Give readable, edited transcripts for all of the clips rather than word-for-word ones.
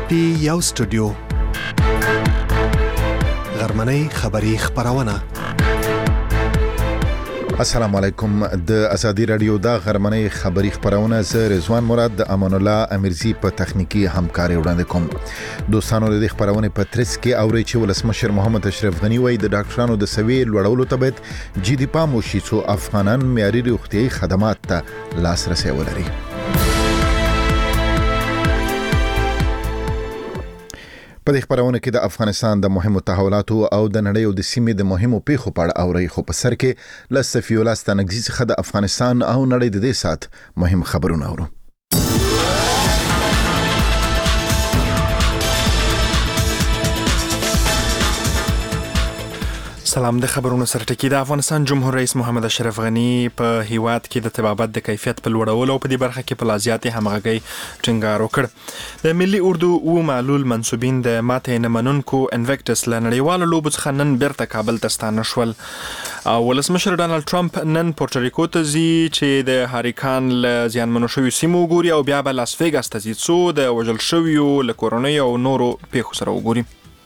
پی یو سټوډیو غرمنۍ خبری خبرونه. السلام علیکم. د ازادي رادیو د غرمنۍ خبری خبرونه زه رضوان مراد د امان الله امیرزی په تخنیکی همکاري وړاندې کوم. دوستانو د خبرونه په ترڅ کې اوري چې ولسمشر محمد اشرف غنی وایي د ډاکټرانو د سوي لوړولو ته باید جدي پام وشي چې افغانان معیاري روغتيایي خدمات ته لاسرسي ولري. په دې خبرونه کې د افغانستان د مهمو تحولاتو او د نړۍ او د سیمې د مهمو پیښو په اړه اوري، خو په سر کې لسفي ولستانګزي څخه د افغانستان او نړۍ د دې سات مهم خبرونه اورو. سلام. د خبرونو سره ټکی د افغانستان جمهور رئیس محمد اشرف غنی په هیواد کې د طبابت د کیفیت په لوړولو او په دې برخه کې په لازیاتي همغږي ټینګار وکړ. د ملي اردو او معلول منسوبین د ماته نه منونکو انویکټس لنړیوالو لوبو څخه نن بیرته کابل ته ستانه شول. او ولسمشر ډانلډ ټرمپ نن پورټریکو ته ځي چې د هاریکان له زیانمنو شویو سیمو وګوري او بیا به لاس ویګاس ته ځي څو د وژل شویو له کورونې او نورو پیښو سره وګوري.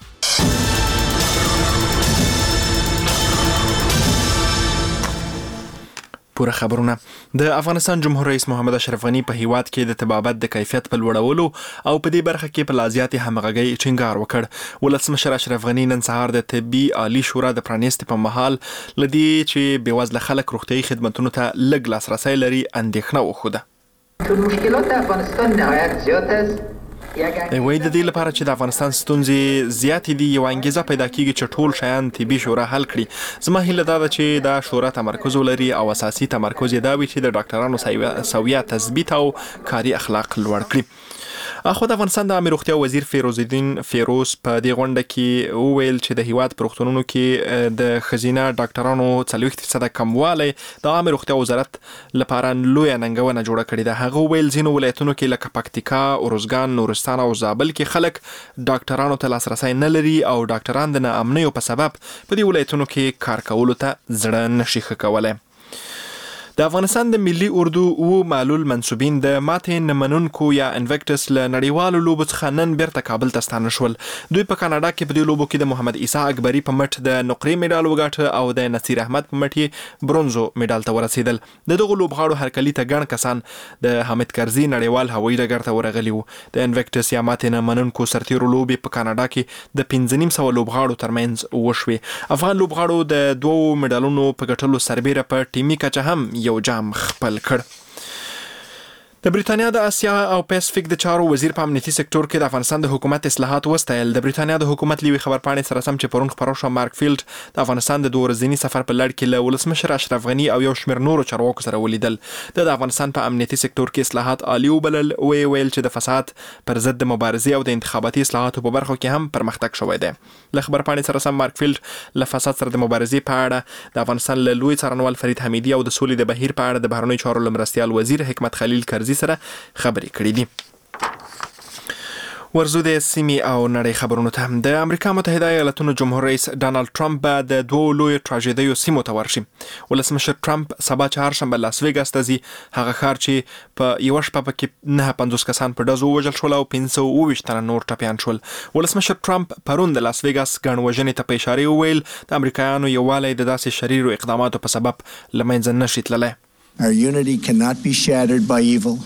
پوره خبرونه. د افغانستان جمهور رئیس محمد اشرف غنی په هیواد کې د طبابت د کیفیت په لوړولو او په دې برخه کې په لازیاتي همغږي ټینګار وکړ. ولسمشر اشرف غنی نن سهار د طبي عالی شورا د پرانیستي په مهال لدی چې بېوزله خلک روغتيایي خدماتو ته لږ لاسرسي لري اندېښنه وښوده. مشکلات افغانستان نهایت زیات است. وای د دې لپاره چې د افغانستان ستونزې زیاتې دي یو انګیزه پیدا کیږي چې ټول شیان طبي شورا حل کړي. زما هیله دا ده چې دا شورا تمرکز ولري او اساسي تمرکز یې دا وي چې د ډاکټرانو سویه تثبیت او کاري اخلاق لوړ کړي. اخو د افغانستان د عامه روغتیا وزیر فیروزالدین فیروز په دې غونډه کې وویل چې د هیواد پروختونونو کې د خزینه ډاکټرانو 40% کموالی د عامه روغتیا وزارت لپاره لوی ننګونه جوړه کړې ده. هغه ویل ځینو ولایتونو کې لکه پکتیکا، اروزګان، نورستان او زابل کې خلک ډاکټرانو ته لاسرسي نه لري او ډاکټران د ناامنیو په سبب په دې ولایتونو کې کار کولو ته زړه نشي ښه کولی. د افغانستان د ملي اردو او معلول منسوبین د ماته نه منونکو یا انویکټس له نړیوالو لوبو څخه نن بیرته کابل ته ستانه شول. دوی په کاناډا کې په دې لوبو کې د محمد عیسی اکبري په مټ د نقرې میډال وګاټه او د نصیر احمد په مټ یې برونزو میډال ته ورسېدل. دغه لوبغاړو هرکلي ته ګڼ کسان د حامد کرزي نړیوال هوایي ډګر ته ورغلي وو. د انویکټس یا ماته نه منونکو سرتیرو لوبې په کاناډا کې د 1500 لوبغاړو ترمنځ وشوې. افغان لوبغاړو د 2 میډالونو په ګټلو سربېره په ټیمي کچه هم یو جام خپل کړ. د بریتانیا د اسیا او پاسفیک د چارو وزیر په امنیتي سکتور کې د افغانستان د حکومت اصلاحات وستایل. د بریتانیا د حکومت لیوي خبرپاڼې سره سم چې پرون خبرو شو مارک فیلډ د افغانستان د 2 ورځني سفر په لړ کې له ولسمشر اشرف غنی او یو شمېر نورو چارواکو سره ولیدل. د افغانستان په امنیتي سکتور کې اصلاحات عالی وبلل او ویل چې د فساد پر ضد د مبارزې او د انتخاباتي اصلاحاتو په برخو کې هم پرمختګ شوی دی. له خبرپاڼې سره سم مارک فیلډ له فساد سره د مبارزې په اړه د افغانستان له لوی څارنوال فرید حمیدي او د سولې د بهیر په اړه د بهرنیو چارو لمرستیال وزیر حکمت خلیل کرزي سره خبرې کړې دي. ورزو د سیمې او نړۍ خبرونو ته. د امریکا متحده ایالاتونو جمهور رئیس ډانلډ ټرمپ به د 2 لوی تراژیدیو سیمو ته ورشي. ولسمشر ټرمپ سبا چهارشنبه لاس ویګاس ته ځي، هغه ښار چې په یو شپه کې 59 کسان په ډزو وژل شول او 520 تنه نور ټپیان شول. ولسمشر ټرمپ پرون د لاس ویګاس ګڼ وژنې ته په اشاره وویل د امریکایانو یووالی د داسې شریرو اقداماتو په سبب له منځه نشي تللی. Our unity cannot be shattered by evil.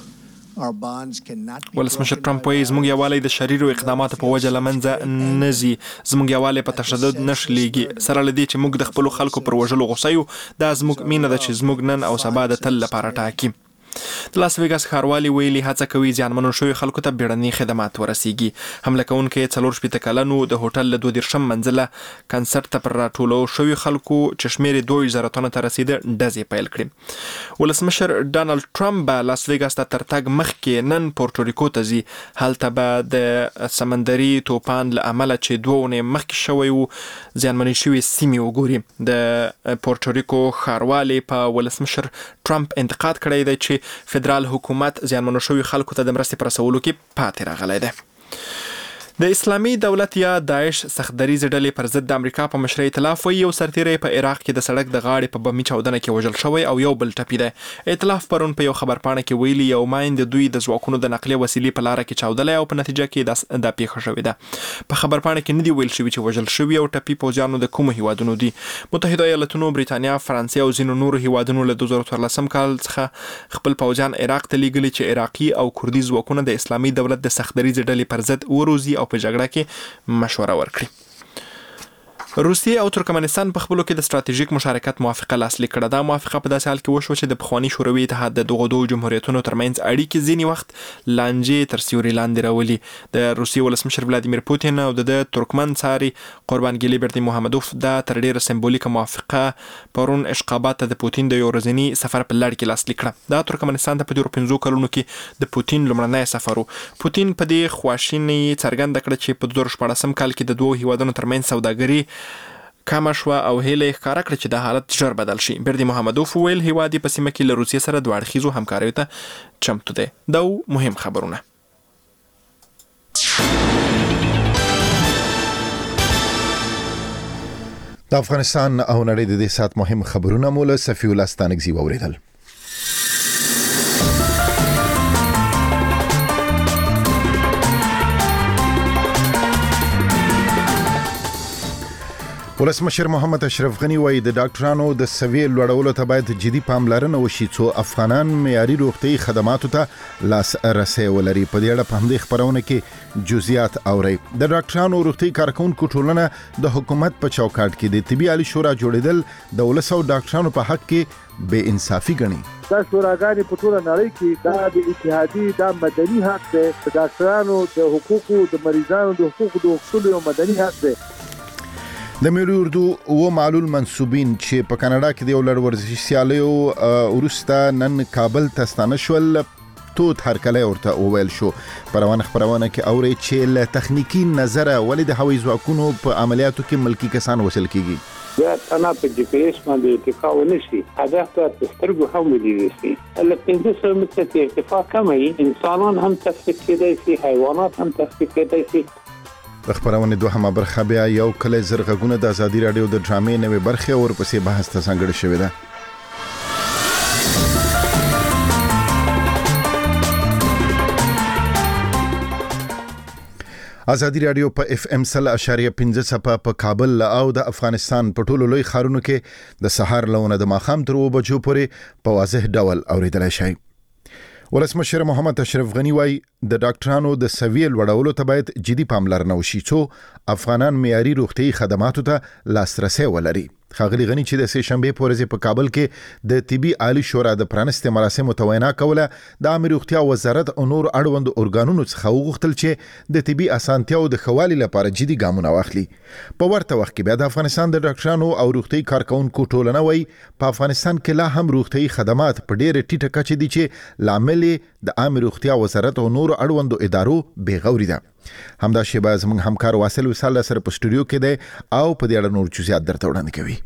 ولسمشر ټرمپ وایي زموږ یووالی د شریرو اقداماتو په وجه له منځه نه ځي. زموږ یووالی په تشدد نه شلیږي. سره له دې چې موږ د خپلو خلکو پر وژلو غوسه یو، دا زموږ مینه ده چې زموږ نن او سبا د تل لپاره ټاکي. د لاس ویګاس ښاروالي ویلي هڅه کوي زیانمنو شویو خلکو ته بیړني خدمات ورسیږي. حمله کوونکي 44 کلنو د هوټل له 22 منزله کنسرت ته پر راټولو شویو خلکو چې شمېر 2000 تنو ته رسیده ډزې پیل کړې. ولسمشر ډانلډ ټرمپ به لاس ویګاس ته تر تګ مخکې نن پورټریکو ته ځي. هلته به د سمندري توپان له امله چې 2 اونۍ مخکې شوی و زیانمنې شوې سیمې وګوري. د پورټریکو ښاروالي په ولسمشر ټرمپ انتقاد کړی دی چې فدرال حکومت زیانمنو شویو خلکو ته د مرستې په رسولو کې پاتې راغلی دی. د اسلامي دولت یا داعش سختدریزې ډلې پر ضد د امریکا په مشرۍ ائتلاف وایي یو سرتیری په عراق کې د سړک د غاړې په بمي چاودنه کې وژل شوی او یو بل ټپي دی. ائتلاف پرون په یو خبرپاڼه کې ویلي یو ماین د دوی د ځواکونو د نقلیه وسیلې په لاره کې چاودلی او په نتیجه کې دا پیښه شوې ده. په خبرپاڼه کې نه دی ویل شوي چې وژل شوي او ټپي پوځیانو د کومو هیوادونو دي. متحده ایالتونو، بریتانیا، فرانسې او ځینو نورو هیوادونو له 2014 کال څخه خپل پوځیان عراق ته لیږلي چې عراقي او کردي ځواکونه د اسلامي دولت د سختدریزې ډلې پر ضد وروزي او په جګړه کې مشوره ورکړي. روسیې او ترکمنستان په خپلو کې د ستراتیژیک مشارکت موافقه لاسلیک کړه. دا موافقه په داسې حال کې وشوه چې د پخواني شوروي اتحاد د دغو دوو جمهوریتونو ترمنځ اړیکې ځینې وخت لانجې تر سیوري لاندې راولي. د روسیې ولسمشر ولادیمیر پوتین او د ترکمن څاري قربانګلي بردي محمدوف دا تر ډیره سمبولیکه موافقه پرون اشقابات د پوتین د یو ورځني سفر په لړ کې لاسلیک کړه. دا ترکمنستان ته په تیرو 5 کلونو کې د پوتین لومړنی سفر و. پوتین په دې خواشیني څرګنده کړه چې په 2014 کال کې د دوو هیوادونو ترمنځ سوداګري کمه شوه او هیله ښکاره کړه چې دا حالت ژر بدل شي. بردي محمدوف ویل هیواد په سیمه کې له روسیې سره دوه اړخیزو همکاریو ته چمتو دی. دا مهم خبرونه. د افغانستان او نړۍ د دې سات مهم خبرونه مول صفی الله ستانکزی ووریدل. ولسمشر محمد اشرف غنی وایي د ډاکټرانو د سویې لوړولو ته باید جدي پاملرنه وشي څو افغانان معیاري روغتیايي خدماتو ته لاسرسی ولري. په دې اړه په همدې خبرونه کې جزئیات اوري. د ډاکټرانو روغتیايي کارکونکو ټولنه د حکومت په چوکاټ کې د طبي عالی شورا جوړیدل د ولسو ډاکټرانو په حق کې بې انصافي ګڼي. دا شوراګانې په ټوله نړۍ کې دا د اتحادي دا مدني حق دی. د ډاکټرانو د حقوقو د مریضانو د حقوقو د اصولو یو مدني حق دی. د ملي اردو و معلول منسوبین چې په کاناډا کې د یو لړ ورزشي سیالیو وروسته نن کابل ته ستانه شول توت هرکلی ورته وویل شو. پروانه خبرونه کې اوري چې له تخنیکی نظره ولې د هوایي ځواکونو په عملیاتو کې ملکی کسان وصل کیږي. یا انا په جی پی ایس باندې ارتفاع ونشي هدف ته سترګو هم ودی شي. له 500 متر ارتفاع کمي انسانان هم تفکیک کېدای شي، حیوانات هم تفکیک کېدای شي. د خبرونه دوهمه برخه بیا یو کله زرغونه د ازادي رادیو د ډرامې نوې برخه او ورپسې بحث ته څنګه شوې ده. ازادي رادیو په اف ام 100.5 صفه په کابل او د افغانستان په ټولو لوی ښارونو کې د سحر لونه د ماخام تر 2 بجو پورې په واضح ډول اوریدل شي. ولسمشر محمد اشرف غنی وایي د ډاکټرانو د سویې لوړولو ته باید جدي پاملرنه وشي څو افغانان معیاري روغتیايي خدماتو ته لاسرسی ولري. ښاغلي غنی چې د سه شنبه په ورځ په کابل کې د طبي عالی شورا د پرانستې مراسمو ته وینا کوله د عامه روغتیا وزارت او نور اړوند ارګانونو څخه وغوښتل چې د طبي اسانتیاو د خوالي لپاره جدي ګامونه واخلي. په ورته وخت کې بیا د افغانستان د ډاکټرانو او روغتیايي کارکونکو ټولنه وایي په افغانستان کې لا هم روغتیايي خدمات په ډېره ټیټه کچه دي چې لامل د عامه روغتیا وزارت او نور اړوند ادارو بېغوري ده. همدا شیبه زموږ همکار واصل وصال سره په سټوډیو کې دی او په دې اړه نور جزئیات درته وړاندې کوي.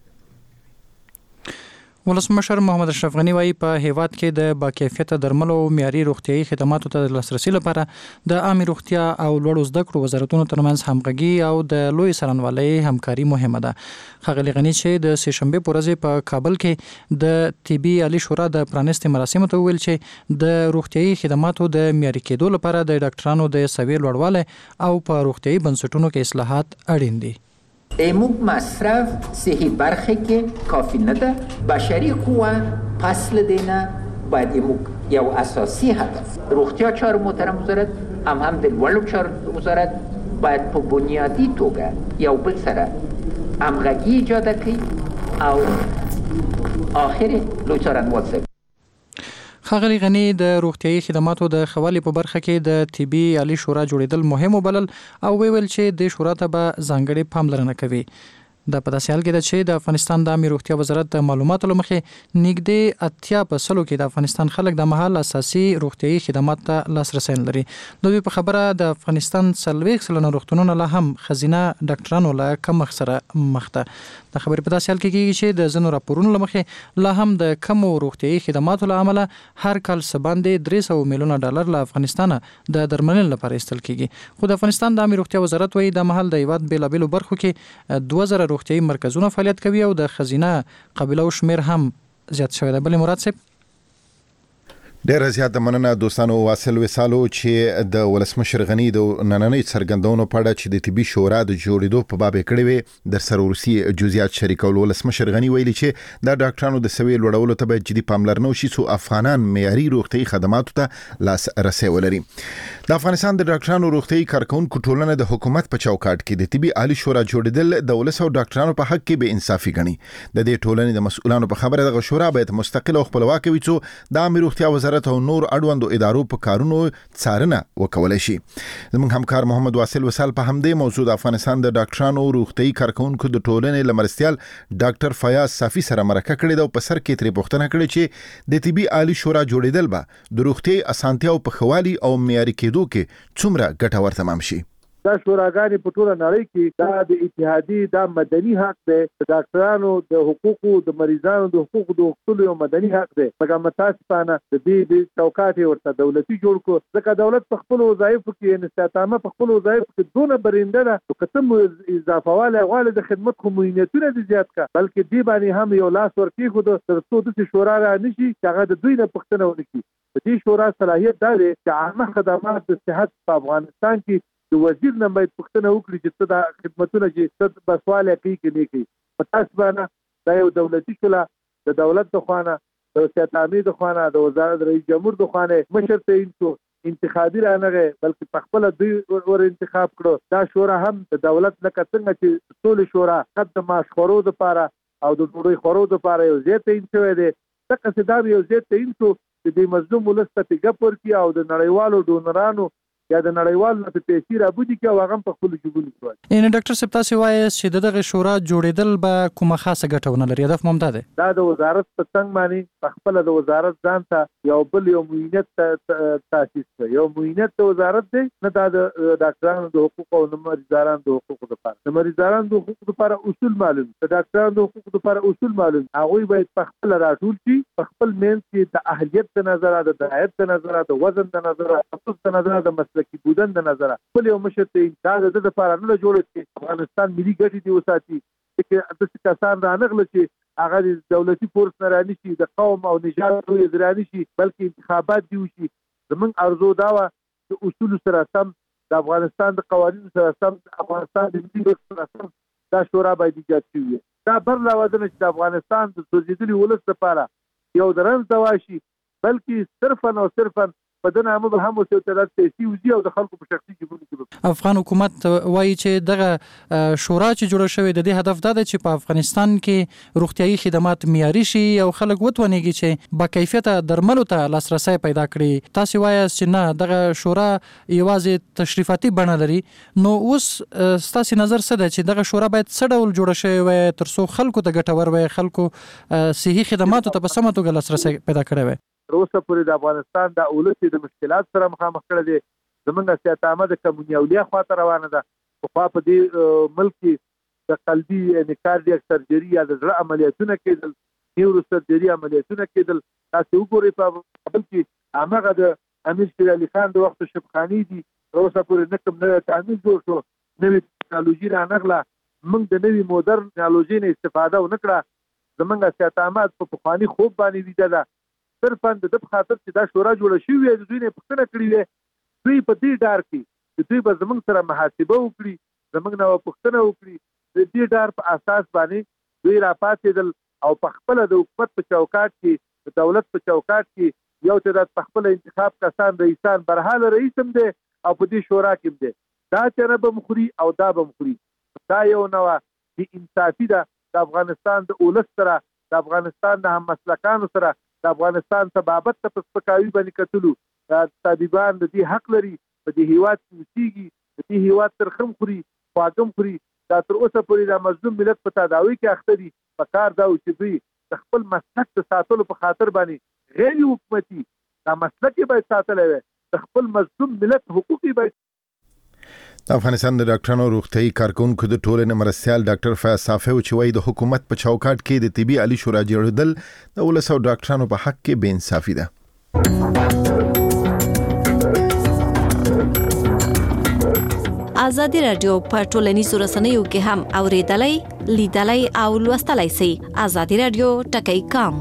ولسمشر محمد اشرف غنی وايي په هیواد کې د باکیفیته درملو او معیاري روغتیايي خدماتو ته د لاسرسي لپاره د عامه روغتیا او لوړو زده کړو وزارتونو ترمنځ همغږي او د لوی سرانوالۍ همکاري مهمه ده. ښاغلي غنی چې د سه شنبه په ورځ په کابل کې د طبي عالی شورا د پرانستې مراسمو ته ویل چې د روغتیايي خدماتو د معیاري کېدو لپاره د ډاکټرانو د سویې لوړوالی او په روغتیايي بنسټونو کې اصلاحات اړین دي. اموک مصرف صحی برخی که کافی نده بشری قوه فصل دینه باید اموک یو اساسی هدف روغتیا چار محترم وزارت هم دلوالو چار وزارت باید په بنیادی توګه یو بل سره همغږي ایجاد کړي او آخر لوی څارنوال صاحب ښاغلي غنی د روغتیايي خدماتو د خوالي په برخه کې د طبي عالی شورا جوړیدل مهم وبلل او ویل چې د شورا ته به ځانګړي پاملرنه کوي. د په داسې حال کې ده چې د افغانستان د عامه روغتیا وزارت د معلوماتو لمخې نږدې 80% کې د افغانستان خلک د مهال اساسي روغتيایي خدمات ته لاسرسي لري. د دوی په خبره د افغانستان 40% روغتونونه لا هم خزینه ډاکټرانو له کم سره مخ ده. د خبرې په داسې حال کې کېږي چې د ځینو راپورونو لمخې لا هم د کم روغتيایي خدماتو له امله هر کال سباندې 300 میلیونه ډالر له افغانستان د درملنې لپاره ایستل کېږي. خو د افغانستان د عامه روغتیا وزارت وايي د مهال د هیواد بیلابېلو برخو کې 2000 روغتيایي مرکزونه فعالیت کوي او د خزینه قبیلو شمیر هم زیات شوی دی. بلې مراد صاحب ډېر زیات مننه دوستانو. واصل وسالو چې د ولسمشر غنی د نننۍ څرګندونو په اړه چې د طبي شورا د جوړېدو په باب کړي وي در سره روسي جزئیات شریکول. ولسمشر غنی ویلي چې د ډاکټرانو د سوي لوړولو ته باید جدي پاملرنه وشي څو افغانان معیاري روغتي خدماتو ته لاسرسي ولري. د افغانستان د ډاکټرانو روغتي کارکونکو ټولنه د حکومت په چوکاټ کې د طبي عالی شورا جوړېدل د ولس او ډاکټرانو په حق کې به انصافي ګڼي. د دې ټولنې د مسؤلانو په خبره د شورا باید مستقله او خپلواکه وي څو د عامه روغتیا وزارت او نور اړوندو ادارو په کارونو څارنه وکولای شي. زموږ همکار محمد واصل وسال په همدې موضوع د افغانستان د ډاکټرانو روغتي کارکونکو د ټولنې لمرستيال ډاکټر فیاض صافي سره مرکه کړې ده او په سر کې ترې پوښتنه کړې چې د طبي عالی شورا جوړېدل به د روغتي اسانتیاو په خوالي او معیاري کېدو کې څومره ګټور تمام شي. دا شوراګانې په ټوله نړۍ کې دا د اتحادي دا مدني حق دی. د ډاکټرانو د حقوقو د مریضانو د حقوقو د حقوقو یو مدني حق دی. څنګه متاسفانه د دې چوکاټ ورته دولتي جوړ کو ځکه دولت په خپل وظایفو کې انستعمامه په خپل وظایفو کې دونه برنده ده چې کتم اضافه واله د خدمت خو مهمتونه زیات کا بلکې دی باندې هم یو لاس ورکی خو د ترڅو د شورا را نشي چې هغه د دوی نه پښتنه ونکړي. د دې شورا صلاحیت دا دی چې عامه خدمات د صحت په افغانستان کې د وزیر نه باید پښتنه وکړي چې دا خدمتونه چې ست بسواله کوي کې نه کوي. متاسفانه دا یو دولتي شولا د دولت د خوانه د سیاست عامه د خوانه د وزارت رئیس جمهور د خوانه مشر ته انتخابي رانغه بلکې په خپل دوی ور انتخاب کړو. دا شورا هم د دولت لکه څنګه چې ټول شورا قد ماش خورو د پاره او د ډوډۍ خورو د پاره یو زیات انشوي دي تک صدام یو زیات انشو د مظلوم ولست په ګپور کې او د نړیوالو ډونرانو یا د نړیوالو په تاثیر ابودي کې هغه په خپل جوړول شو. ان ډاکټر صاحب تاسو وایي چې دغه شورا جوړېدل به کومه خاصه ګټه ونه لري. هدف ممتاز ده دا د وزارت په څنګه باندې په خپل د وزارت ځان ته یو بل یو معینت تاسیس کړ. یو معینت د وزارت دی نه دا د ډاکټرانو د حقوقو او مریضانو د حقوقو لپاره د مریضانو د حقوقو لپاره اصول معلوم د ډاکټرانو د حقوقو لپاره اصول معلوم. هغه باید په خپل راټول شي په خپل مینس کې د اهلیت د نظر د دایت د نظر د وزن د نظر د نظر د مسلکي بودن د نظر خپل یو مشر ته دا د لپاره نه جوړ شي. افغانستان ملي ګټې دی وساتي چې د کسان را نغله چې هغه د دولتي فورس نه راني شي د قوم او نژاد یې دراني شي بلکې انتخابات دی وشي. زمونږ ارزو دا و چې اصول سره سم د افغانستان د قوانینو سره سم افغانستان د ملي ګټو سره سم دا شورا باید ایجاد شي. دا بر لوازم چې د افغانستان د سوځېدلي ولس لپاره یو درن تواشي بلکې صرفا او صرفا بدنه هم به هم وسوتلات سیاسي وزي او د خلکو په شخصي جيبونو کې. افغان حکومت وایي چې دغه شورا چې جوړه شوې د دې هدف دا دی چې په افغانستان کې روغتيایي خدمات معیاري شي او خلک وتونیږي چې با کیفیته درملو ته لاسرسي پیدا کړي. تاسو وایي چې نه دغه شورا یوازې تشریفاتي بڼه لري. نو اوس ستاسو نظر څه دی چې دغه شورا باید څه ډول جوړه شي وي ترڅو خلکو ته ګټور وي خلکو صحي خدماتو ته په سمه توګه لاسرسي پیدا کړي وي. روسه پورې د افغانستان د اولسي د مشکلات سره مخامخ کړي دي. زمونږ سیاست عامه د کمونیولیا خواته روانه ده. په په دې ملک کې د قلبي کارډیاک سرجري یا د زړه عملیاتونه کېدل نیورو سرجري عملیاتونه کېدل. تاسو وګورئ په بل کې هغه د امیر شیر علي خان د وخت شبخانی دي روسه پورې نکم نه تعمیل جوړ شو نوې ټکنالوژي را نغله موږ د نوې مودرن ټکنالوژي نه استفاده ونکړه. زمونږ سیاست عامه په پخواني خوب باندې ویده ده صرفا د خاطر چې دا شورا جوړه شوې وي دوی نه پښتنه کړی وي. دوی په دې ډار کې چې دوی به زمونږ سره محاسبه وکړي زمونږ نه پښتنه وکړي د دې ډار په اساس باندې دوی را پاتېدل او په خپل د حکومت په چوکاټ کې د دولت په چوکاټ کې یو چې د خپل انتخاب کسان رئیسان برحاله رئیس هم دي او په دې شورا کې دي. دا چې به مخوري او دا به مخوري. دا یو نوع د انصافي ده د افغانستان د اولس سره د افغانستان د هم مسلکانو سره د افغانستان تبابت ته پسپکاوي باندې کتلو. طالبان د دې حق لري په دې هیواد کې اوسېږي د دې هیواد ترخم خوري خواږم خوري دا تر اوسه پورې د مظلوم ملت په تداوی کې اخته دي. په کار دا چې دوی د خپل مسلک د ساتلو په خاطر باندې غیر حکومتي دا مسلک باید ساتل وي، د خپل مظلوم ملت حقوقي باید. د افغانستان د ډاکټرانو روغتیايي کارکونکو د ټولنې مرستیال ډاکټر فیاض صافی چې وایي د حکومت په چوکاټ کې د طبي عالی شورا جوړېدل د 100 ډاکټرانو په حق کې بې انصافي ده. ازادي رادیو په ټولنیزو رسنیو کې هم اوریدلای، لیدلای او لوستلای شئ. ازادي رادیو ټکی کام.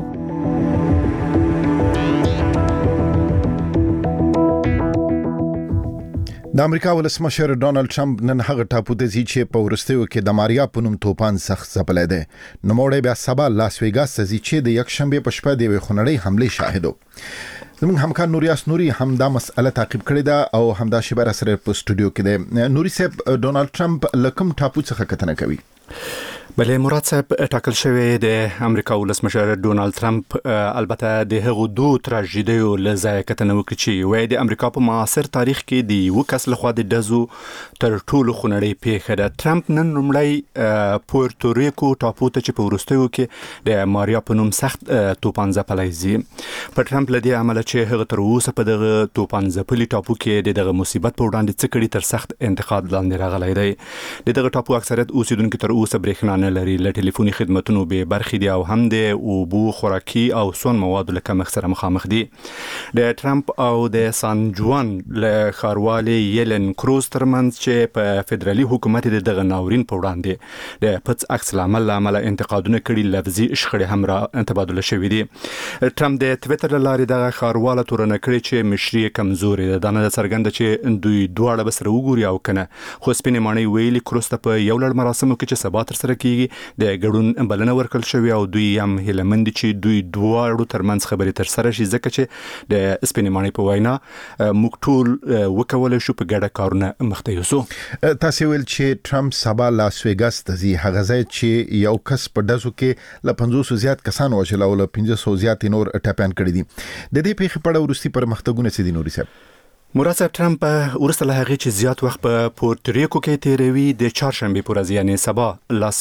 د امریکا ولسمشر ډونالد ټرمپ نن هغه ټاپو ته ځي چې په ورستیو کې د ماریا په نوم توپان سخت ځپلی دی. نوموړی بیا سبا لاس ویګاس ته ځي چې د یکشنبې په شپه د یوې خونړۍ حملې شاهد و. زموږ همکار نوریاس نوري هم دا مسأله تعقیب کړې ده او همدا شیبه سره په سټوډیو کې دی. نوري صاحب، ډونالد ټرمپ لکم ټاپو څخه کتنه کوي؟ بله مراد صاحب، ټاکل شوی د امریکا ولسمشر ډونالد ټرمپ البته د هغو دوه تراژیدیو له ځایه کتنه وکړي چې وایي د امریکا په معاصر تاریخ کې د یو کس لخوا د ډزو تر ټولو خونړۍ پیښه ده. ټرمپ نن لومړی پورتوریکو ټاپو ته چې په وروستیو کې د ماریا په نوم سخت توپان ځپلی ځي. په ټرمپ له دې عمله چې هغه تر اوسه په دغه توپان ځپلي ټاپو کې د دغه مصیبت په وړاندې څه کړي تر سخت انتقاد لاندې راغلی دی. د دغه ټاپو اکثریت اوسیدونکي تر اوسه برېښنا نه لري، له ټلیفوني خدمتونو به برخې دي او هم د اوبو، خوراکي او سون موادو له کمښت سره مخامخ دي. د ټرمپ او د سان جوان له ښاروالي یلن کروز ترمنځ چې په فدرالي حکومت د دغه ناورین په وړاندې د پڅ عکس العمل له امله انتقادونه کړي، لفظي شخړې هم را تبادله شوې دي. ټرمپ د ټویټر له لارې دغه ښارواله تورنه کړې چې مشري کمزوري ده. دا نه څرګنده چې دوی دواړه به سره وګوري او کنه، خو سپینې ماڼۍ ویلي کروز ته په یو لړ مراسمو کې چې سبا تر سره کیږي د ګډون بلنه ورکړل شوې او دوی هم هیله مند دي چې دوی دواړو ترمنځ خبرې تر سره شي، ځکه چې د سپینې ماڼۍ په وینا موږ ټول وکولای شو په ګډه کارونه مخته یوسو. تاسو ویل چې ټرمپ سبا لاس ویګاس ته ځي، هغه ځای چې یو کس په ډزو کې له 500 زیات کسان وژل او له 500 زیات نور ټاپیان کړي دي. د دې پیښې په اړه وروستي پرمختګونه څه دي نوري صاحب؟ مراد صاحب، ټرمپ ورسته له هغې چې زیات وخت په پورتریکو کې تیروي، د چهارشنبې په ورځ یعنې سبا لاس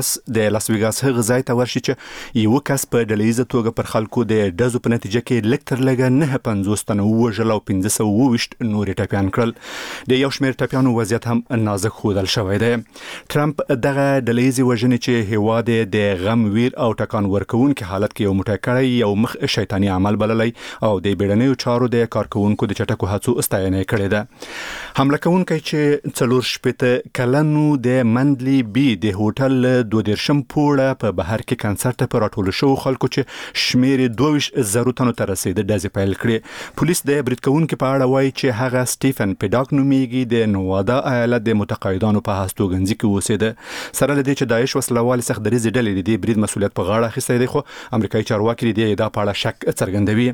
ویګاس هغه ځای ته ورشي چې یو کس په ډلهییزه توګه پر خلکو د ډزو په نتیجه کې لږ تر لږه 950 تنه ووژل او 520 نورې ټپیان کړل. د یو شمېر ټپیانو وضعیت هم نازک ښودل شوی دی. ټرمپ دغه ډلهییزې وژنې چې هیواد د غم، ویر او ټکان ورکوونکي حالت کې یو موټی کړی یو مخ شیطاني عمل بللی او د بیړنیو چارو د کارکوونکو د چټکو هڅو استاینه کړې ده. حمله کوونکی چې 4 کلنو د مندلی بی د هوټل 22 پوړه په بهر کې کنسرت په راټول شو خلکو چې شمیر 22,000 تنو ته رسیدي ډزې پیل کړې. پولیس د برید کوونکي په اړه وایي چې هغه سټیفن پیډاک نومیږي، د نوادا ایالت د متقاعدانو په هستوګنځي کې اوسېده. سره له دې چې داعش وسلوال سخت دریځ ډلې د برید مسولیت په غاړه اخیستی دی، خو امریکایي چارواکي د ادعا په اړه شک څرګندوي.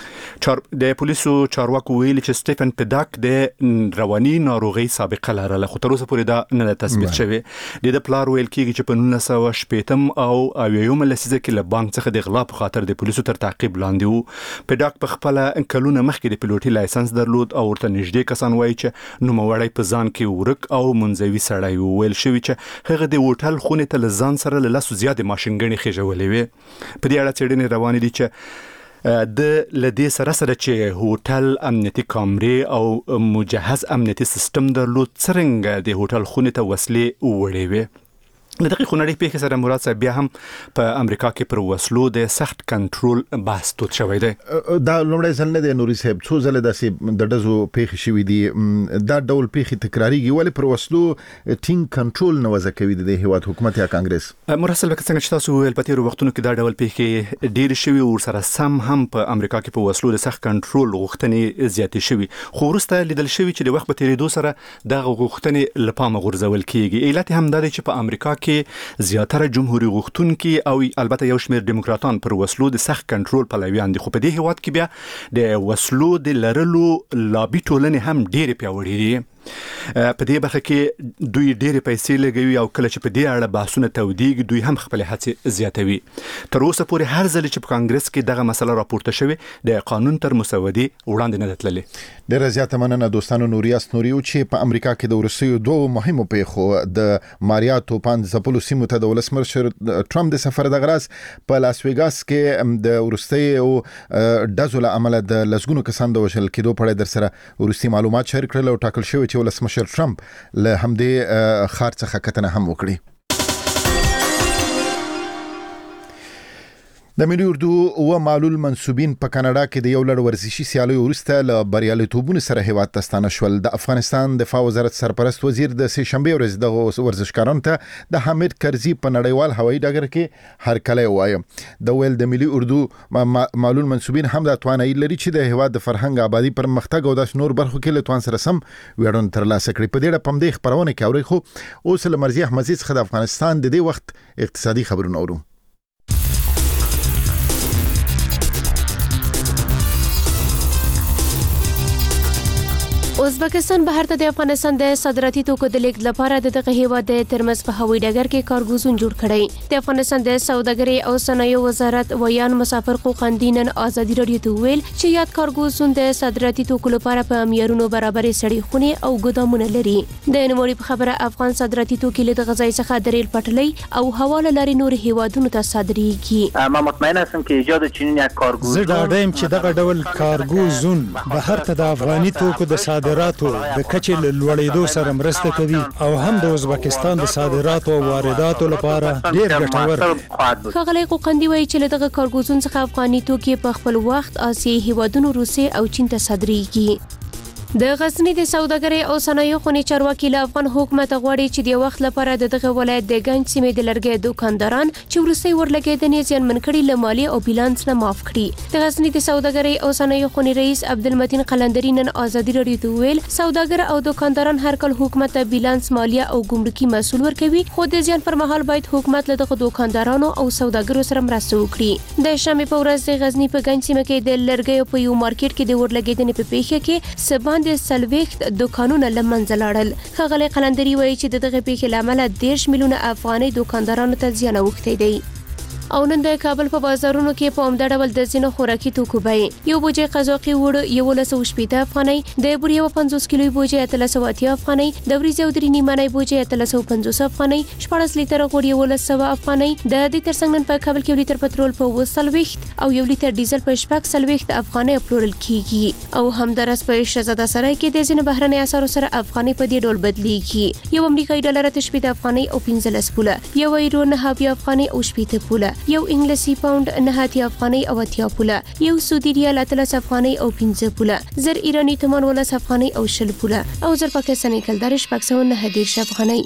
د پولیسو چارواکو ویلي چې سټیفن پیډاک د رواني ناروغي سابقه لرله، خو تر اوسه پورې دا نه تثبیت شوی. د پلار ویل کېږي چې په 1980 او 90 لسیزه کې له بانک څخه د غلا په خاطر د پولیسو تر تعقیب لاندې وو. پیډاک په خپل کلونه مخکې د پیلوټي لایسنس درلود او ورته نږدې کسان وایي چې نوموړی په ځان کې ورک او منځوي سړی و. ویل شوی چې هغه د هوټل خونې ته له ځان سره له 100 زیاتې ماشینګڼې خېژولې وې. په دې اړه څېړنې روانې دي چې د لدې سره چې هوټل امنیتي کامرې او مجهز امنیتي سیستم درلود، څرنګه د هوټل خونې ته وسلې وړې وې. د دغه خونړۍ پیښې سره مراد صاحب بیا هم په امریکا کې پر وسلو د سخت کنټرول بحث تود شوی دی. دا لومړی ځل نه دی نوري صاحب، څو ځله داسې د ډزو پیښې شوي دي. دا ډول پیښې تکراریږي، ولې پر وسلو ټینګ کنټرول نه وضع کوي د هیواد حکومت یا کانګرس؟ مراد صاحب، لکه څنګه چې تاسو ویل په تېرو وختونو کې دا ډول پیښې ډېرې شوي، ورسره سم هم په امریکا کې په وسلو د سخت کنټرول غوښتنې زیاتې شوي، خو وروسته لیدل شوي چې د وخت په تېرېدو سره دغه غوښتنې له پامه غورځول کېږي. علت هم دا دی چې په امریکا کې زیاتره جمهوریت غوښتونکي او البته یو شمېر دیموکراتان پر وسلو د سخت کنټرول پلویان دي، خو په دې هیواد کې بیا د وسلو د لرلو لابي ټولنې هم ډېرې پیاوړې دي. په دې برخه کې دوی ډېرې پیسې لګوي او کله چې په دې اړه بحثونه تودیږي دوی هم خپل هڅې زیاتوي. تر اوسه پورې هر ځل چې په کانګرس کې دغه مسله راپورته شوې د قانون تر مسودې وړاندې نه ده تللې. ډېره زیاته مننه دوستانو. نوریاس نوریو چې په امریکا کې د وروستیو دوه مهمو پیښو د ماریاټو پانزپلو سیمو ته د ولسمشر ټرمپ د سفر د غرض په لاس ویګاس کې د وروستیو ډزو له امله د لسګونو کسان د وژل کېدو په اړه در سره وروستي معلومات شریک کړل او ټاکل شوی چې ولسمشر ټرمپ له همدې ښار څخه کتنه هم وکړي. د ملي اردو او معلول منسوبین په کاناډا کې د یو لړ ورزشي سیالیو وروسته له بریالیتوبونو سره هیواد ته ستانه شول. د افغانستان دفاع وزارت سرپرست وزیر د سه شنبه ورځ د ورزشکارانو ته د حامد کرزي په نړیوال هوایي ډګر کې هرکلی وایي. د ویل د ملي اردو معلول منسوبین هم د توانایي لري چې د هیواد د فرهنګ آبادی پرمختګ او د نور برخو کې له توان سره سم ویډون ترلاسه کړي. په دې اړه پم دې خبرونه کې اوري خو اوس له مرزي احمدزي څخه د افغانستان د دې وخت اقتصادي خبرونه اورو. ازبکستان بهر ته د افغانستان د صادراتي توکو د لیږد لپاره د دغه هیواد د ترمز په هوایي ډګر کې کارګوزون جوړ کړی. د افغانستان د سوداګرۍ او صنایعو وزارت ویان مسافر خوقندي نن ازادي راډیو ته ویل چې یاد کارګوزون د صادراتي توکو لپاره په معیارونو برابرې سړې خونې او ګودامونه لري. د نوموړي په خبره افغان صادراتي توکي له غذای څخه د ریل پټلۍ او حواله لارې نور هیوادونو ته صادریږي. ما مطمئن هستم که ایجاد چنین یک کارگوزون زه ډاډه یم چې دغه ډول کارګوزون بهر ته د افغاني توکو د صادراتو د کچې لوړېدو سره مرسته کوي او هم د ازبکستان د صادراتو او وارداتو لپاره ډېر ګټور. ښاغلی خوقندي وایي چې له دغه کارګوزون څخه افغاني توکي په خپل وخت آسیایي هیوادونو روسیې او چین ته صادریږي. د غزنی د سوداګرۍ او صنایعو خونې چارواکي له افغان حکومت غواړي چې د وخت لپاره دغه ولایت د ګنج سیمې د لرګي دکانداران چې وروستي ورلګېدنې زیانمن کړي له مالی او بیلانس نه معاف کړي. د غزنی د سوداګرۍ او صنایعو خونې رئیس عبدالمتین قلندري نن ازادي راډیو ته ویل سوداګر او دکانداران هر کال حکومت ته بیلانس مالیه او ګمرکي مسول ورکوي خو د زیان پر مهال باید حکومت له دغه دکاندارانو او سوداګرو سره مرسته وکړي. د شنبې په ورځ د غزنی په ګنج سیمه کې د لرګي په یو مارکیټ کې د ورلګېدنې په پیښه کې سباند سلويخت دکانونه لمنځه لاړل. ښاغلی قلندري وایي چې دغه پیښې له امله 10 میلیونه افغاني دکاندارانو ته زیان اوښتی دی. او نن د کابل په بازارونو کې په عمده ډول د ځینو خوراکي توکو بیې یو بوجۍ قزاقي وړ 1180 افغانۍ، د بورې 50 کیلو بوجۍ 1380 افغانۍ، د وریځو درې نیمه بوجۍ 1350 افغانۍ، 14 لیټر غوړ 1100 افغانۍ. د دې ترڅنګ نن په کابل کې 1 لیټر پټرول په 240 او 1 لیټر ډیزل په 440 افغانۍ پلورل کیږي. او همدارس په شهزاده سرای کې د ځینو بهرنۍ اسعارو سره افغانۍ په دې ډول بدلیږي. یو امریکایي ډالر 18 افغانۍ او 15 پوله، یو یورو 9 افغانۍ او 18 پوله، یو انګلیسي پاوند 9 افغانۍ او 80 پوله، یو سعودي ریال 13 افغانۍ او 15 پوله، زر ایرانی تومان 19 افغانۍ او 20 پوله، او زر پاکستاني کلدار 619 افغانۍ.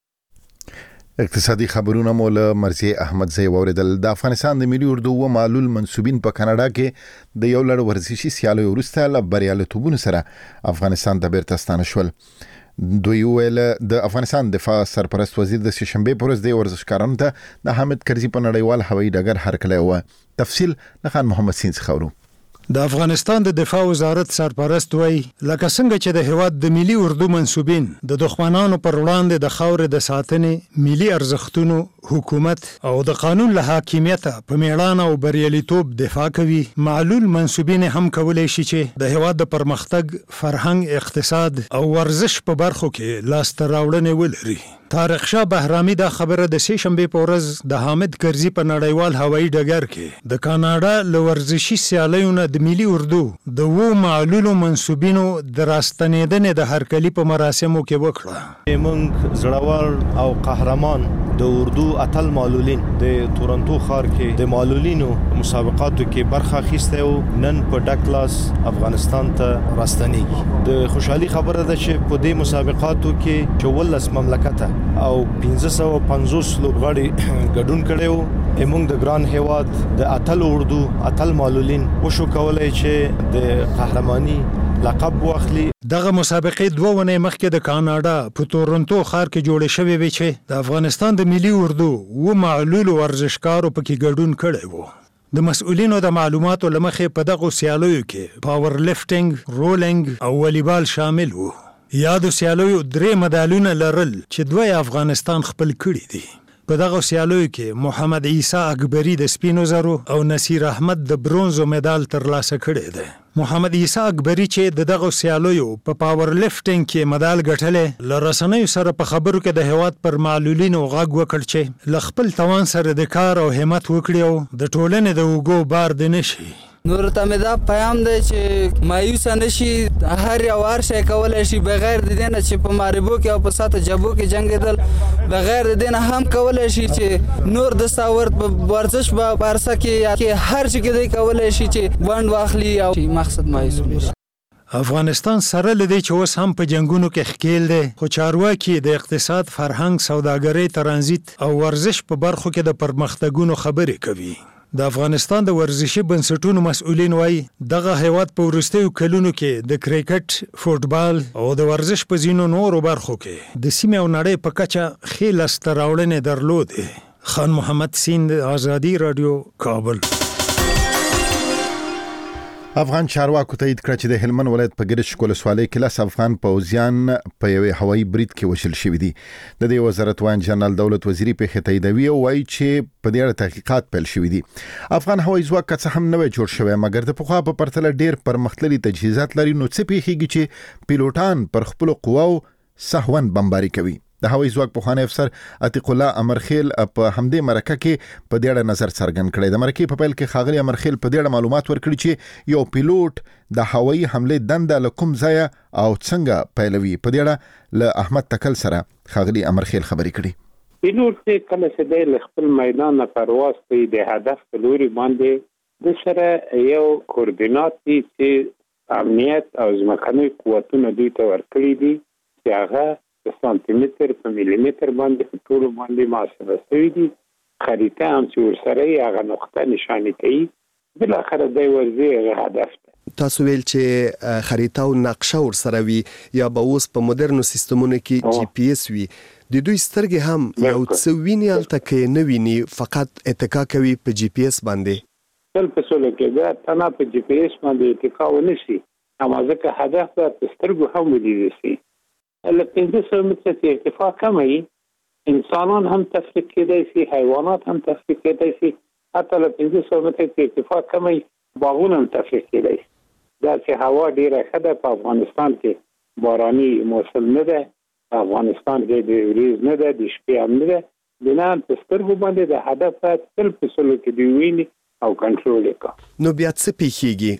اقتصادي خبرونه مول مرزي احمدزي ووردل. د افغانستان د ملي اردو او معلول منسوبین په کاناډا کې د یو لړ ورزشي سیالیو وروسته له بریالیتوبونو سره افغانستان ته بیرته ستانه شول. دوی ویل د افغانستان دفاع سرپرست وزیر د سشنبه پر ورځ د ورزشکارانو ته د حامد کرزي په نړیوال هوایي ډګر هرکلی و. تفصیل له خان محمد سین څخه اورو. د افغانستان د دفاع وزارت سرپرست وای لکه څنګه چې د هیواد د ملي اردو منسوبین د دښمنانو پر وړاندې د خاورې د ساتنې، ملي ارزښتونو، حکومت او د قانون له حاکمیت په میړانه او بریالیتوب دفاع کوي، معلول منسوبین هم کولای شي چې د هیواد د پرمختګ، فرهنګ، اقتصاد او ورزش په برخو کې لاسته راوړنې ولري. طارق شاه بهرامي دا خبره د سه شنبه په ورځ د حامد کرزي په نړیوال هوایي ډګر کې د کاناډا له ورزشي سیالیونو د ملي اردو د وو معلولو منسوبینو د راستنېدنې د هرکلي په مراسمو کې وکړه. موږ زړور او قهرمان د اردو اتل معلولین د تورنټو ښار کې د معلولینو مسابقاتو کې برخه اخیسته او نن په ډکلاس افغانستان ته راستنېږي. د خوشحالي خبره ده چې په دې مسابقاتو کې 14 مملکت او 550 لوبغاړي ګډون کړي وو. موږ د ګران هیواد د اتل اردو اتل معلولین وشو کولای چې د قهرماني لقب واخلي. دغه مسابقې 2 ونې مخکې د کاناډا په تورنټو ښار کې جوړې شوې وې چې د افغانستان د ملي اردو و معلولو ورزشکارو پکې ګډون کړي وو. د مسؤلینو د معلوماتو لمخې په دغه سیالیو کې پاور لفټینګ، رولینګ او والیبال شامل وو. یادو سیالیو 3 مډالونه لرل چې 2 افغانستان خپل کړي دي. په دغه سیالیو کې محمد عیسی اکبری د سپینو زرو او نصیر احمد د برونزو مډال ترلاسه کړی دی. محمد عیسی اکبری چې دغه سیالیو په پاور لفټینګ کې مډال ګټلې لرسنیو سره په خبرو کې د هواد پر معلولینو غږ وکړ چې ل خپل توان سره د کار او همت وکړي او د ټولنې د وګو بار د نشي. نور ته مې دا پیام دی چې مایوس نشي، هر یو ورشه کولای شي بغیر د دې نه چې په ماربو کې او په ساته جبو کې جنگیدل، بغیر د دې نه هم کولای شي چې نور د ساورت په ورزش په بارسه کې هر څه کې دی کولای شي چې وند واخلي او مقصد مایوس نشي. افغانستان سره لدی چې اوس هم په جنگونو کې ښکیل دی، خو چارواکي د اقتصاد، فرهنګ، سوداګرۍ، ترانزیت او ورزش په برخو کې د پرمختګونو خبرې کوي. د افغانستان د ورزشي بنسټونو مسؤلین وایي دغه هیواد په وروستیو کلونو کې د کرکټ، فوټبال او د ورزش په ځینو نورو برخو کې د سیمې او نړۍ په کچه ښې لاسته راوړنې درلودې. خان محمد سیند، آزادي رادیو، کابل. افغان چارواکو تایید کړ چې د هلمند ولایت په ګرشک ولسوالۍ کې 10 افغان پوځیان په یوې هوایي برید کې وژل شوي دي. د دې وزارت وایي جنرال دولت وزیری په تاییدوي او وایي چې په دې اړه تحقیقات پیل شوي دي. افغان هوایي ځواک څه هم نوې جوړ شوی، مګر د پخوا په پرتله ډیر پرمختللي تجهیزات لري. نو څه پیښیږي چې پیلوټان پر خپل قواو سهون بمباري کوي؟ د هوایي ځواک پخوانی افسر عتیق الله امرخیل په همدې مرکه کې په دې اړه نظر څرګند کړی. د مرکې په پیل کې ښاغلي امرخیل په دې اړه معلومات ورکړي چې یو پیلوټ د هوایي حملې دنده له کوم ځایه او څنګه پیلوي. په دې اړه له احمد تکل سره ښاغلي امرخیل خبرې کړي. پیلوټ کله چې د خپل میدان نه پرواز کوي د هدف په لوري باندې د سره یو کوردینات دي چې امنیت او ځمکني قوتونه دوی ته ورکړي دي چې هغه سانتیمتر په میلیمتر باندې په ټول باندې محاسبه شوی دي. خریطه هم چې ورسره یې هغه نقطه نشانه کوي، بل اخر د ورزي هدف. تاسو ویل چې خریطه او نقشه ورسره وي یا به اوس په مدرنو سیستمونو کې جی پی اس وي، د دوی سترګې هم یو څه ویني الته کې نه ویني، فقط اتکا کوي په جی پی اس باندې. تل په سولو کې دا تنه په جی پی اس باندې اتکا ونشي، اما ځکه هدف د سترګو هم ودی شي. له 500 متره ارتفاع کمي انسانان هم تفکیک کېدای شي، حیوانات هم تفکیک کېدای شي، حتی له 500 متره ارتفاع کمي باغونه هم تفکیک کېدای شي. دا چې هوا ډیره ښه ده، په افغانستان کې باراني موسم نه ده، په افغانستان کې د ورځ نه ده، د شپې هم نه ده. بنا په سترګو باندې د هدف تل په سلو کې دی ویني او کنټرول وکړي. نو بیا څه پیښیږي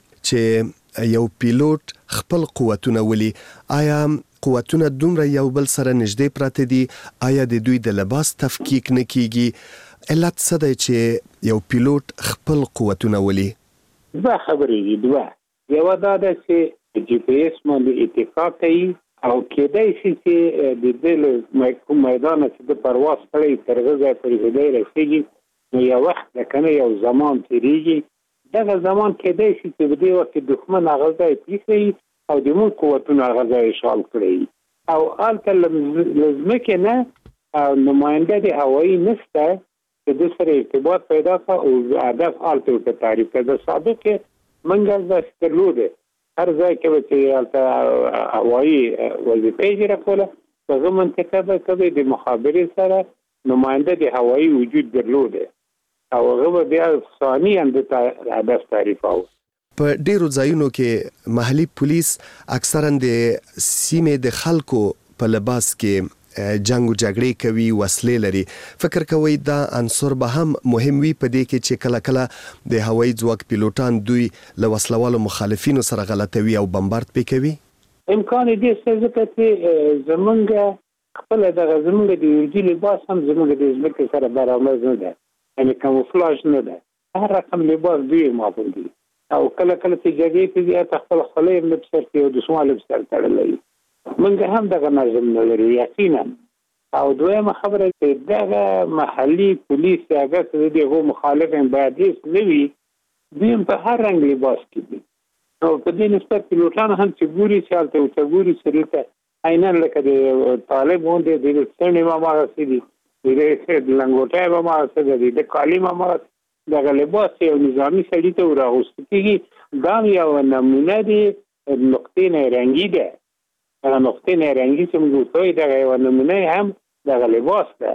چې یو پیلوټ خپل قوتونه ولي؟ آیا قوتونه دومره یو بل سره نږدې پراته دي؟ آیا د دوی د لباس تفکیک نه کیږي؟ علت څه دی چې یو پیلوټ خپل قوتونه ولي؟ دا خبرې دي دوه. یو دا ده چې جی پی اس باندې اتفاق کوي او کېدای شي چې د دې میدان چې د پرواز کړی ترغه پرې هدايه رسیږي، نو یو وخت د کنه یو زمان تیریږي. دغه زمان کېدای شي چې په دې وخت دښمن هغه پیښي او د مون قوتونه غزا اشغال کړی او الته لزمکه نه نماینده د هوایی نشته چې د سره ارتباط پیدا کړي او هدف الته په تعریف کړه. سابق منګل د سترلوده هر ځای کې چې الته هوایی وظیفه اجرا کوله په منطقه کې د مخابري سره نماینده د هوایی وجود درلوده او هغه بیا ثاني اند هدف تعریفاو. په ډیرو ځایونو کې محلي پولیس اکثرا د سیمې د خلکو په لباس کې جنگ او جګړې کوي، وسلې لري. فکر کوي دا عنصر به هم مهم وي په دې کې چې کله کله د هوایي ځواک پیلوټان دوی له وسلوالو مخالفینو سره غلطوي او بمبارد کوي؟ امکان دې څه چې زمونږ خپل د زمونږ د ورځي لباس هم زمونږ د ځمکې سره برابر نه ده، یعنی کاموفلاژ نه ده. هر رقم لباس دوی معقول دي او کله کله چې جګړې کې بیا خپل خلې لبس سره او د سوال لبس سره تړلې. موږ هم دغه نظم نه لرو یقینا. او دویمه خبره چې دغه محلي پولیس هغه څه دغه مخالفین باید هیڅ نه وي، دوی په هر رنګ لباس کې دي. نو په دې نسبت پیلوټان هم چې ګوري چې هلته ورته ګوري سره ته عیناً لکه د طالب غوندې د څڼې به هماغسې دي، د لنګوټی به هماغسې دي، د کالي به هماغسې دغه لباس یو نظامي سړي ته وراغوستل کېږي. دا یو نمونه دی نقطې نه رنګي ده هغه نقطې نارنجي چې موږ وایو دغه یو نمونه هم دغه لباس ده.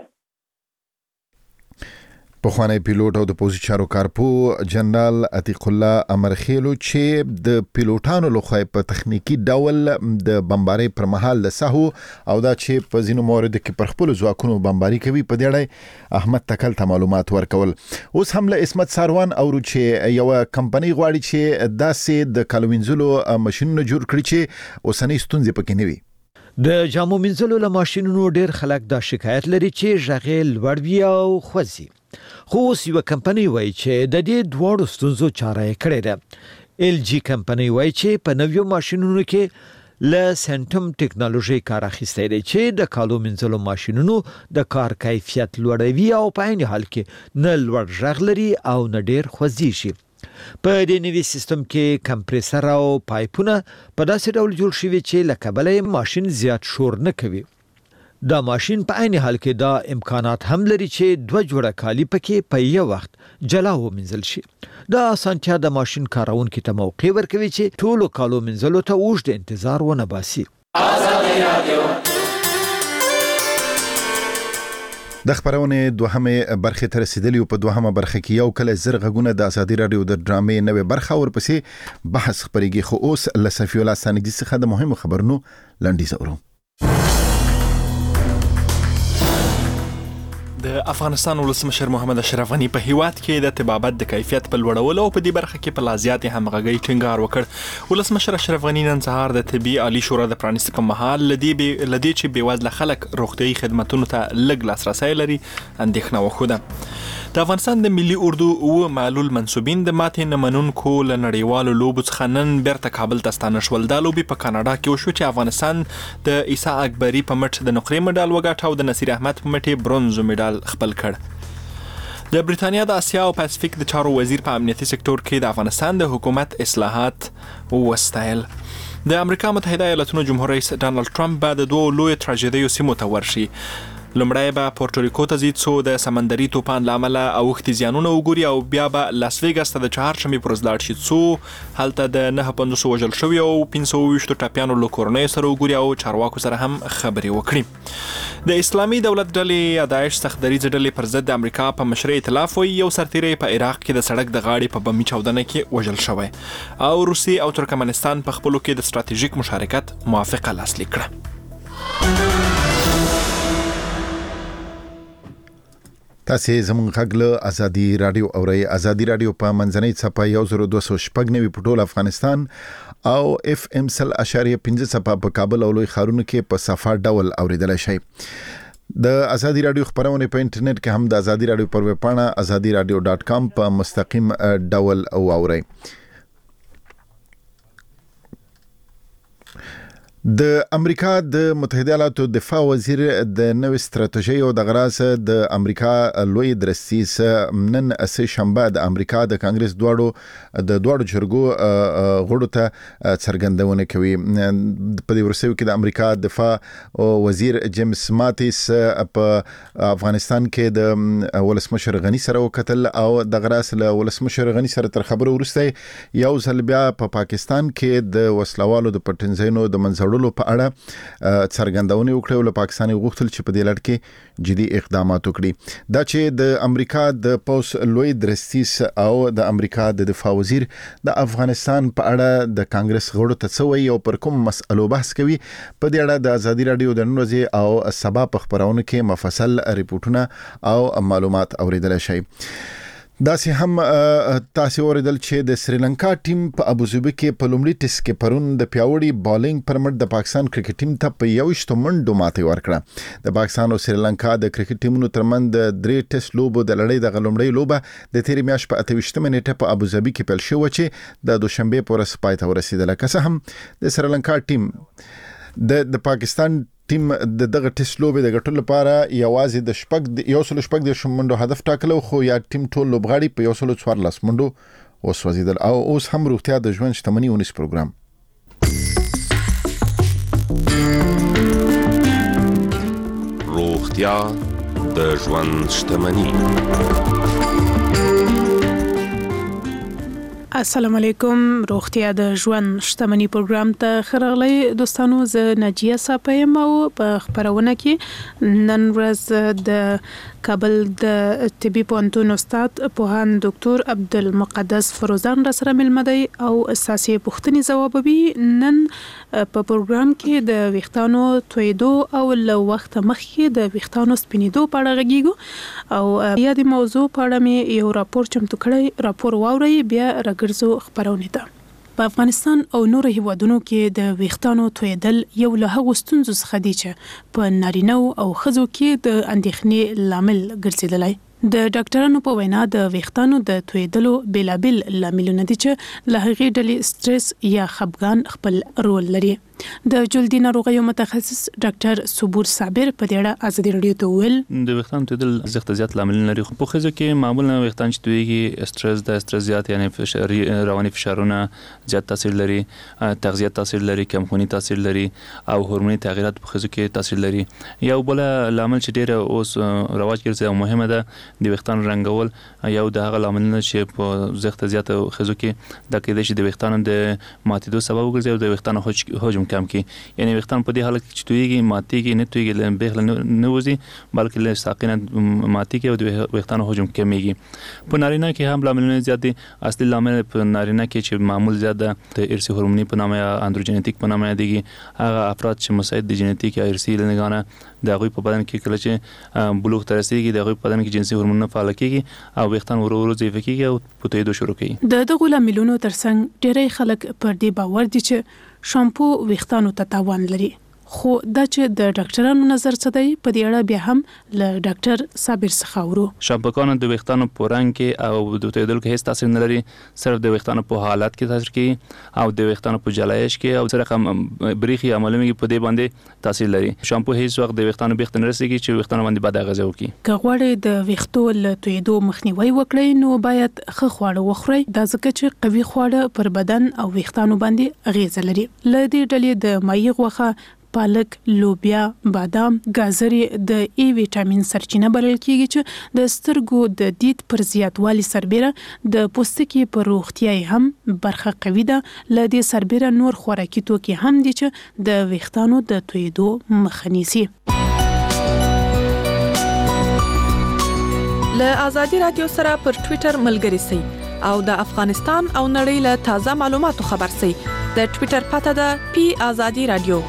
پخوانی پیلوټ او د پوځي چارو کارپو جنرال عتیق الله امرخیلو چې د پیلوټانو لخوا په تخنیکی ډول د بمبارۍ پر مهال له سهو او دا چې په ځینو موردو کې پر خپل ځواکونو بمباري کوي په دې اړه احمد تکل ته معلومات ورکول. اوس هم له اسمت ساروان او چې یو کمپنۍ غواړي چې داسې د کالوینزلو ماشينونه جوړ کړي چې اوسنۍ ستونزې پکې نه وي. د جامو منځلو له ماشينونو ډیر خلک دا شکایت لري چې ژغې لوړ وي او خوځي. خو اوس یو کمپنۍ وایي چې د دې دواړو ستونزو چاره یې کړې ده. ال جی کمپنۍ وایي چې په نویو ماشينونو کې له سنټم ټیکنالوژي کار اخیستی دی چې د کالو منځلو ماشينونو د کار کیفیت لوړوي او په عین حال کې نه لوړ ژغ لري او نه ډیر خوځي شي. په دې نوي سیستم کې کمپریسر او پایپونه په داسې ډول جوړ شوي چې له کبله ماشين زیات شور نه کوي. دا ماشين په عین حال کې دا امکانات هم لري چې 2 جوړه کالی پکې په یو وخت جلا ومنځل شي. دا اسانتیا د ماشين کارونکو ته موقع ورکوي چې ټولو کالو منځلو ته اوږد انتظار ونه باسي. د خبرونه دوهمه برخه تر رسیدلی په دوهمه برخه کې یو کله زرغونه د ازادي رادیو د ډرامې نوې برخه ورپسې بحث خبرېږي. خو اوس لسفی الله سانګزي څخه د مهمو خبرونو لنډیز اورو. د افغانستان ولسمشر محمد اشرف غنی په هیواد کې د طبابت د کیفیت په لوړولو او په دې برخه کې په لازیات همغږي ټینګار وکړ. ولسمشر اشرف غنی نن سهار د طبي عالی شورا د پرانیست په محل لدی چې بیوزله خلک روغتيایي خدماتونو ته لږ لاسرسي لري اندېښنه وښوده. د افغانستان د ملي اردو او معلول منسوبین د ماتې نمنونکو له نړیوالو لوبو څخه نن بیرته کابل ته ستانه شول. دا لوبي په کاناډا کې وشو چې افغانستان د عیسی اکبری په مټ د نقرې مډال وګاټه او د نصیر احمد په مټ برونز مډال خپل کړ. د بریتانیا د اسیا او پاسفیک د چارو وزیر په امنیتي سکتور کې د افغانستان د حکومت اصلاحات وستایل. د امریکا متحده ایالاتونو جمهور رئیس ډانلډ ټرمپ بعد د 2 لوی تراژیدیو سیمو ته ورشي. لومړی به پورټوریکو ته ځي څو د سمندري طوفان لامل اوښتي زیانونه وګوري او بیا به لاس ویګاس ته د چهارشنبې پر ورځ لاړ شي څو هلته د 950 وژل شوي او 520 ټپیانو له کورنیو سره وګوري او چارواکو سره هم خبرې وکړي. د اسلامي دولت ډلې داعش سخت دریځ ډلې پر ضد د امریکا په مشرۍ ائتلاف وایي یو سرتیری په عراق کې د سړک د غاړې په بمي چاودنه کې وژل شوی او روسي او ترکمنستان په خپلو کې د ستراتیژیک مشارکت موافقه لاسلیک کړه. تاسو زموږ غږ له ازادي رادیو اورئ. ازادي رادیو په منځنۍ صفه 1290 په ټول افغانستان او اف ام 100.5 صفه په کابل او لوی ښارونو کې په صفه ډول اوریدل شي. د ازادي رادیو خبرونه په انټرنیټ کې هم د ازادي رادیو پر ویب پاڼه azadiradio.com په مستقیم ډول اورئ. د امریکا د متحده ایالاتو دفاع وزیر د نوې ستراتیژي او د غراس د امریکا لوی درستیس نن سه شنبه د امریکا د کانګرس دواړو جرګو غړو ته څرګندونه کوي. په دې ورسېو کې د امریکا دفاع وزیر جیمز ماتیس په افغانستان کې د ولسمشر غنی سره وکتل او د غراس له ولسمشر غنی سره تر خبرو ورسته یو ځل بیا په پاکستان کې د وسلوالو د پټنځینو د منځ په اړه څرګندونه وکړه او له پاکستاني غوښتل چې په دې لړ کې جدي اقدامات وکړي. دا چې د امریکا د پوس لوی درستیس او د امریکا د دفاع وزیر د افغانستان په اړه د کانګرس غړو ته څه وایي او پر کوم مسئلو بحث کوي په دې اړه د ازادي رادیو د نن ورځې او سبا په خبرونه کې مفصل ریپورتونه او معلومات اوریدل شي. دا سه هم تاسو اوریدل چې د سریلانکا ټیم په ابوظبي کې په لومړي ټیسټ کې پرون د پیاوړي بالینګ پر مټ د پاکستان کرکټ ټیم ته په 21 منډو ماته ورکړه. د پاکستان او سریلانکا د کرکټ ټیمونو ترمن د 3 ټیسټ لوبو د لړۍ د غلمړۍ لوبه د تیرې میاشتې په 28 منټه په ابوظبي کې پیل شو چې د دوشنبه پر ورځ پای ته ورسیدله. که څه هم د سریلانکا ټیم د پاکستان ټیم دغه ټیسټ لوبې د ګټلو لپاره یوازې د شپږ د منډو هدف ټاکلو خو یا ټیم ټول لوبغاړي په 114 منډو وسوځیدل. او اوس هم روغتیا د ژوند شتمنۍ ونیس پروګرام. روغتیا د ژوند شتمنۍ. السلام علیکم. روغتیا د ژوند شتمنۍ پروګرام ته خراغلی دوستانو. زه ناجیه صاحب او په خبرونه کې نن ورځ د کابل د طبي پوهنتون استاد پوهان ډاکټر عبدالمقدس فروزان را سره ملمه دی او اساسي پوښتنې ځوابوي. نن په پروګرام کې د ویښتانو تویدو او له وخت مخکې د ویښتانو سپینېدو په اړه غږیږو او یا د موضوع په اړه مې یو راپور چمتو کړی. راپور واورئ بیا ګرځو خبرونه ده. په افغانستان او نورو هیوادونو کې د ویښتانو تویدل یو له هغو ستونزو څخه دی چې په نارینه او ښځو کې د اندېښنې لامل ګرځېدلی. د ډاکټرانو په وینا د ویښتانو د تویدلو بیلابل لاملونه دي چې له هغې ډلې سټرس یا خپګان خپل رول لري. د جلدي ناروغیو متخصص ډاکټر صبور صابر په دې اړه ازادي رادیو ته ویل د ویښتانو تویدل زیات لاملونه لري. خو په ښځو کې معمولا ویښتان چې تویږي سټرس زیات یعنی رواني فشارونه زیات تاثیر لري، تغذیه تاثیر لري، کمخوني تاثیر لري او هورموني تغیرات په ښځو کې تاثیر لري. یو بل لامل چې ډیر اوس رواج ګرځي او مهمه ده د ویښتانو رنګول. یو د هغه لاملونه چې په زیات ښځو کې د کېدای شي د ویښتانو د ماتېدو سبب وګرځي او د ویښتانو حجم کم کی. یعنی ویښتان په دې حالت کې چې تویږي ماتېږي نه تویږي لنبېغله نه وځي بلکې له ساقینه ماتېږي او د ویښتانو حجم کمیږي. په نارینه کې هم لاملونه زیات دي. اصلي لامل په نارینه کې چې معمول زیات ده د ارثي هورموني په نامه یا اندروجینیټیک په نامه یادېږي. هغه افراد چې مساعد د جینیټیک یا ارثي لنګانه د هغوی په بدن کې کله چې بلوغ ته رسېږي د هغوی په بدن کې جنسي هورمونونه فعال کېږي او ویښتان ورو ورو ضعیفه کېږي او په تویېدو شروع کوي. د دغو لاملونو ترڅنګ ډېری خلک پر دې باور دي چې شامپو ویښتانو ته تاوان لري. خو دا چې د ډاکټرانو نظر څه دی په دې اړه بیا هم له ډاکټر صابر څخه اورو. شامپوګان د ویښتانو په رنګ کې او د تویدلو کې هیڅ تاثیر نه لري. صرف د ویښتانو په حالت کې تاثیر کوي او د ویښتانو په جلایش کې او سره بریخي عملونه په دې باندې تاثیر لري. شامپو هیڅ وخت د ویښتانو بیخ ته نه رسېږي چې ویښتانو باندې بد اغېزه وکړي. که غواړئ د ویښتو له تویدو مخنیوي وکړئ نو باید ښه خواړه وخورئ. دا ځکه چې قوي خواړه پر بدن او ویښتانو باندې اغېزه لري. له دې ډلې د مایع غوښه، پالک، لوبیا، بادام، گازرې د ای ویټامین سرچینه بلل کیږي چې د سترګو د دید پر زیاتوالي سربېره د پوستکي پر روغتیا هم برخه قوي ده. له دې سربېره نور خوراکي توکي هم دي چې د ویښتانو د تویدو مخه نیسي. له آزادي رادیو سره پر ټوئیټر ملګري سئ او د افغانستان او نړۍ له تازه معلوماتو خبر سئ. د ټوئیټر پته ده پی آزادي رادیو.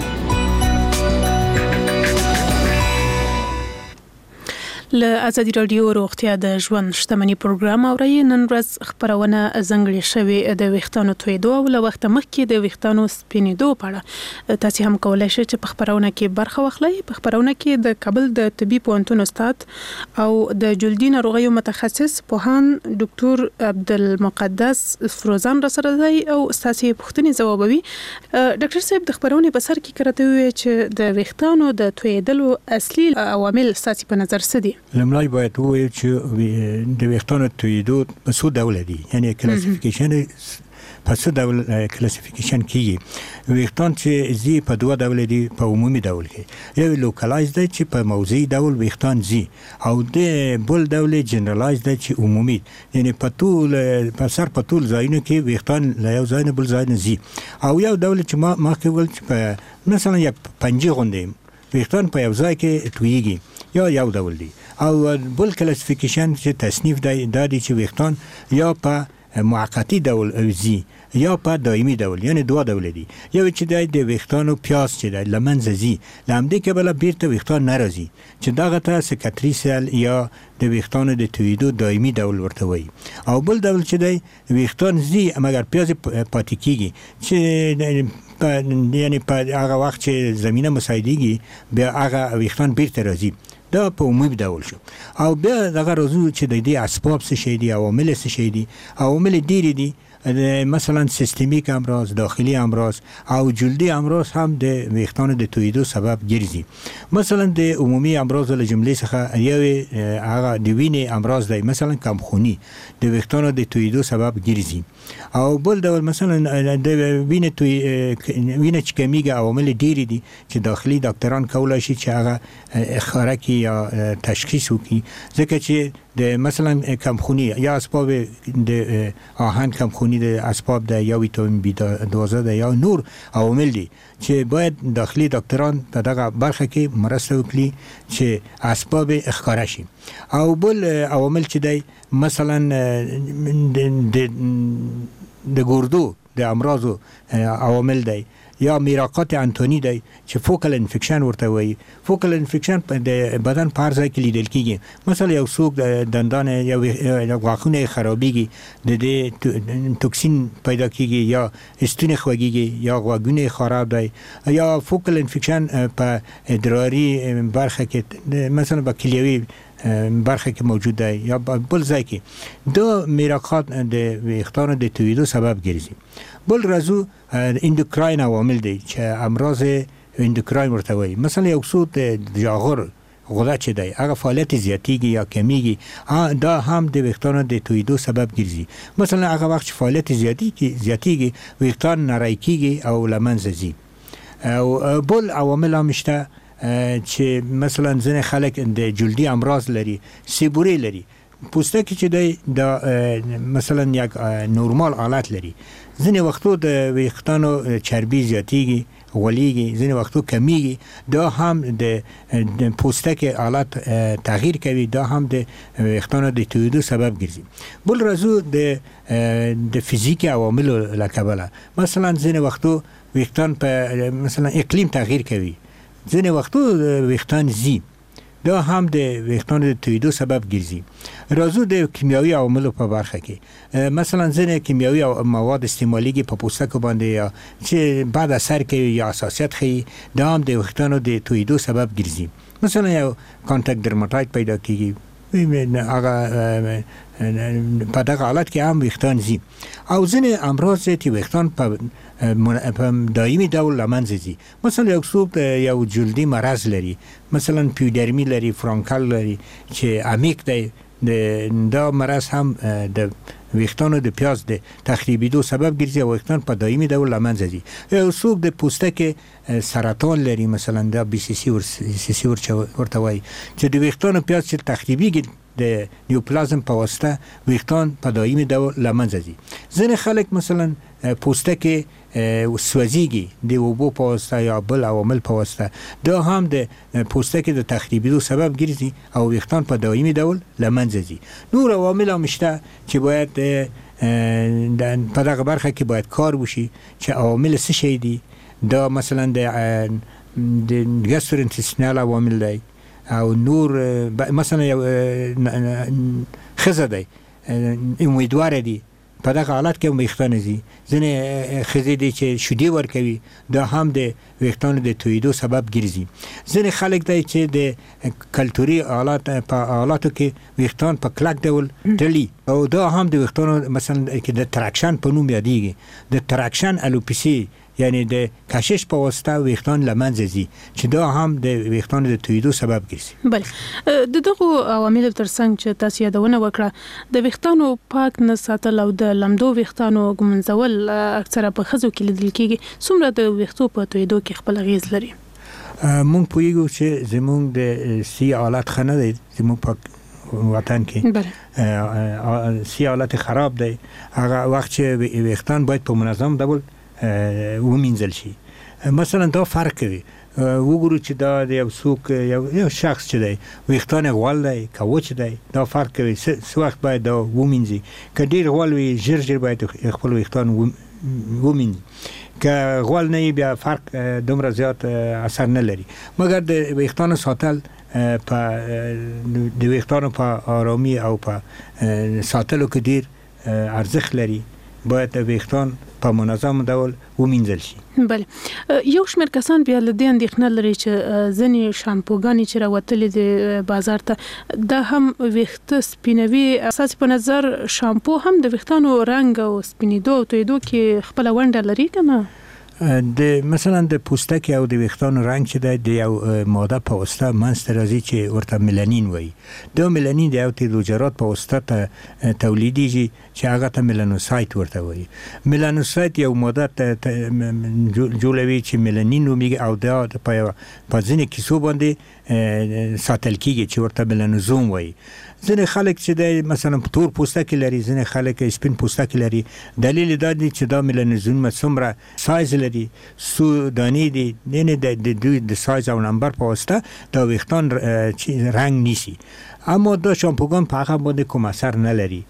له ازادي رادیو روغتیا د ژوند شتمنۍ پروګرام اورئ. نن ورځ خبرونه ځانګړې شوې د ویښتانو تویدو او له وخت مخکې د ویښتانو سپینېدو په اړه. تاسو هم کولای شئ چې په خبرونه کې برخه واخلئ. په خبرونه کې د کابل د طبي پوهنتون استاد او د جلدي ناروغیو متخصص پوهان ډاکټر عبدالمقدس فروزان را سره دی او تاسو پوښتنې ځوابوي. ډاکټر صاحب د خبرونه په سر کې کرته وی چې د ویښتانو د تویدلو اصلي عوامل تاسو په نظر څه دي؟ لمړی باید وویل چې د ویښتانو تویدو په څو ډوله دي. یعنی کلاسیفیکیشن په څو ډول کلاسیفیکیشن کیږي. ویښتان چې زی په دوه ډول دي. په عمومي ډول کې یو لوکلایز دی چې په موضعي ډول ویښتان زی او د بل ډول جنرالایز دی چې عمومي یعنی په سر په ټول ځایونو کې ویښتان له یو ځای نه بل ځای نه زی. او یو ډول چې ما مخکې ویل چې په مثلا یک پنجې غوندې ویښتان په یو ځای کې تویږي یو ډول دی. او بل کلاسیفیکیشن چې تصنیف دی دا دی چې ویښتان یا په موقتی ډول زی یا په دایمي ډول یعنی دوه ډول دي. یو چې د ویښتانو پیاس چې د لمنځه زی لامدې کې بل بیرته ویښتان ناراضي چې دغه ته سکتریسل یا د ویښتانو د تویدو دایمي ډول ورته وایي. او بل ډول چې د ویښتان زی مګر پیاز پاتې کیږي چې یعنی په هغه وخت چې زمينه مساعدېږي بیا هغه ویښتان بیرته راځي. دا په عمومي ډول شو. او بیا دغه راځو چې د دې اسباب څه شي دي، عوامل څه شي دي. عوامل ډېر دي. مثلا سیستمیک امراض، داخلی امراض او جلدی امراض هم د ویښتانو د تویدو سبب ګرځي. مثلا د عمومي امراض له جملې څخه یو هغه د وینې امراض دی، مثلا کمخونی د ویښتانو د تویدو سبب ګرځي. او بل ډول مثلا د وینې چې کمیږي عوامل ډېر دي چې داخلي ډاکټران کولای شي چې هغه اخاره کی یا تشخیص وکړي، ځکه چې د مثلا کمخونی یا اسباب د آهن کمخونی د اسباب د یا ویتامین بی 12 د یا نور عوامل دي چې باید داخلي ډاکټران په دغه برخه کې مرسته وکړي چې اسباب ښکاره شي. او بل عوامل چې دی مثلا د ګردو د امراضو عوامل دی یا میراقات انتونی دی چې فوکل انفیکشن ورته وایي. فوکل انفیکشن د بدن په هر ځای کې لیدل کیږي. مثلا یو څوک د دندان یا غاښونه خرابېږي د دې توکسین پیدا کیږي یا ستونی خوږیږي یا غوږونه خراب دی یا فوکل انفیکشن په ادراري برخه کې مثلا په کلیوي برخه کې موجود دی یا بل ځای کې دا میراقات د ویښتانو د تویدو سبب ګرځي. بل راځو اندوکراین عوامل دی چې امراض اندوکراین ورته وایي. مثلا یو څوک د جاغور غده چې دی هغه فعالیت زیاتیږي یا کمیږي دا هم د ویښتانو د تویدو سبب ګرځي. مثلا هغه وخت چې فعالیت زیاتیږي ویښتان نری کیږي او له منځه ځي. او بل عوامل هم شته چې مثلا ځینې خلک د جلدي امراض لري، سیبوري لري، پوستکی چې دی دا مثلا یک نورمال حالت لري. ځینې وختو د ویښتانو چربي زیاتیږي، غولیږي، ځینې وختو کمیږي. دا هم د پوستکی حالت تغییر کوي، دا هم د ویښتانو د تویدو سبب ګرځي. بل راځو د فزیکي عواملو له کبله. مثلا ځینې وختو ویښتان په مثلا اقلیم تغییر کوي، ځینې وختو ویښتان ځي، دا هم د ویښتانو د تویدو سبب ګرځي. راځو د کیمیاوي عواملو په برخه کې. مثلا ځینې کیمیاوي مواد استعمالیږي په پوستکو باندې یا چې بد اثر کوي یا حساسیت ښیي، دا هم د ویښتانو د تویدو سبب ګرځي. مثلا یو کانټاکټ درماتایت پیدا کیږي، هغه په دغه حالت کې هم ویښتان ځي. او ځینې امراض چې ویښتان په دایمي ډول له منځه ځي. مثلا یو څوک یو جلدي مرض لري، مثلا پیودرمي لري، فرانکل لري چې عمیق دی، دا مرض هم د ویښتانو د پیاز د تخریبېدو سبب ګرځي او ویښتان په دایمي ډول له منځه ځي. یو څوک د پوستکي سرطان لري، مثلا دا BCC ورته وایي چې د ویښتانو پیاز چې تخریبېږي د نیوپلازم په واسطه ویښتان په دایمي ډول له منځه ځي. ځینې خلک مثلا پوستکي سوځيږي د اوبو په واسطه یا بل عوامل په واسطه، دا هم د پوستکي د تخریبېدو سبب ګرځي او ویښتان په دایمي ډول له منځه ځي. نور عوامل هم شته چې باید په دغه برخه کې باید کار وشي چې عوامل څه شي دي. دا مثلا د ګاسترونتستینال عوامل دی او نور مثلا یو ښځه دی امیدواره دي، په دغه حالت کې ویښتان ځي. ځینې ښځې دي چې شیدې ورکوي، دا هم د ویښتانو د تویدو سبب ګرځي. ځینې خلک دی چې د کلتوري په حالاتو کې ویښتان په کلک ډول تړي او دا هم د ویښتانو مثلا کې د تراکشن په نوم یادېږي. د تراکشن الوپیسي یعنی د کشش په واسطه ویښتان له منځه ځي چې دا هم د ویښتانو د تویدو سبب ګرځي. بله د دغو عواملو ترڅنګ چې تاسو یادونه وکړه، د ویښتانو پاک نه ساتل او د لمدو ویښتانو ږمنځول اکثره په ښځو کې لیدل کیږي. څومره د ویښتو په تویدو کې خپل اغیز لري؟ مونږ پوهیږو چې زمونږ د سی حالت ښه نه دی زمونږ په وطن کې. سی حالت خراب دی. هغه وخت چې ویښتان باید په منظم ډول ومینځل شي. مثلا دا فرق کوي. وګورو چې دا د یو څوک یو شخص چې دی ویښتان غوړ دی که وچ دی، دا فرق کوي. څه وخت باید دا ومینځي. که ډېر غوړ وي ژر باید خپل ویښتان ومینځي. که غوړ نه وي بیا فرق دومره زیات اثر نه لري. مګر د ویښتانو ساتل د ویښتانو په آرامي او په ساتلو کې ډېر ارزښت لري. باید د ویښتان په منظم ډول ومینځل شي. بله، یو شمېر کسان بیا له دې اندېښنه لري چې ځینې شامپوګانې چې راوتلې د بازار ته دا هم ویښته سپینوي. ستاسو په نظر شامپو هم د ویښتانو رنګ او سپینېدو او تویدو کې خپله ونډه لري که نه؟ د مثلا د پوستکي او د ویښتانو رنګ چې دی د یو ماده په واسطه منځته راځي چې ورته ملانین وایي. دا ملانین د یو تیروجرات په واسطه تولیدیږي چې هغه ته ملانوسایت ورته وایي. ملانوسایت یو ماده جوړوي چې ملانین نومیږي او دا په ځینې کیسو باندې ساتل کیږي چې ورته ملانوزوم وایي. ځنې خلک چې د مثلا تور پوستکی لري ځنې خلک سپین پوستکی لري دلیل دا دی چې دا میلانوزوم څومره سایز لري سو دانی دي نه د سایز او نمبر په واسطه دا ویښتان رنگ نیسي اما دا شامپوګان په هغه باندې کوم اثر نه لري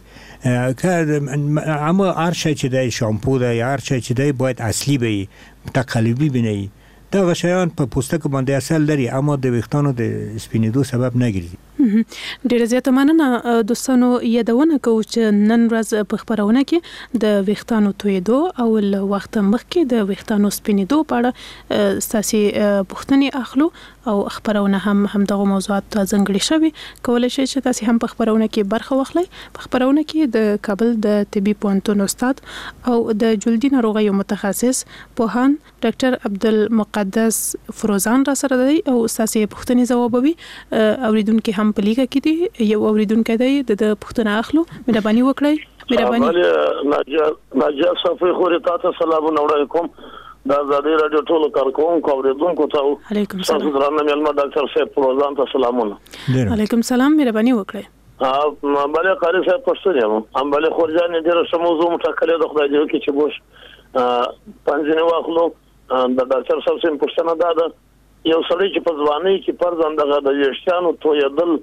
اما هر شی چې د شامپو دی هر شی چې دی باید اصلي وي تقلبي بنئ دا غشیان په پوستکو باندې اثر لري اما د ویښتانو د سپینېدو سبب نه ګرځي ډیره زیاته مننه دوستانو یادونه کوم چې نن ورځ په خبرونه کې د ویښتانو تویدو او ل وخت مخکې د ویښتانو سپینېدو په اړه ساسي پوښتنې اخلو او خبرونه هم دغه موضوعات ځنګړي شوی کولای شي چې تاسو هم په خبرونه کې برخه واخلئ په خبرونه کې د کابل د طبي پوهنتون استاد او د جلدي ناروغیو متخصص پوهان ډاکټر عبدالمقدس فروزان را سره دی او ساسي پوښتنې ځوابوي اوریدونکو هم په لیګه کې دی یو اوریدونکو دی د پوښتنه اخلو مهرباني وکړئ مهرباني ناجیه صفی خوري تاسو سلام علیکم دا زادي رادیو ټولو کارکونکو اوریدونکو ته علیکم سلام تاسو درنه ملما ډاکټر صاحب پروزان ته سلامونه علیکم سلام مهرباني وکړئ بله قاری صاحب پښتون یم بله خورجان دې رسمو موضوع مټکلې د خدای دې کې چې بوش پنځنه واخلو د ډاکټر صاحب سم پښتنه ده یو سړی چې په ځوانۍ کې پرځان دغه د ویښتانو تویدل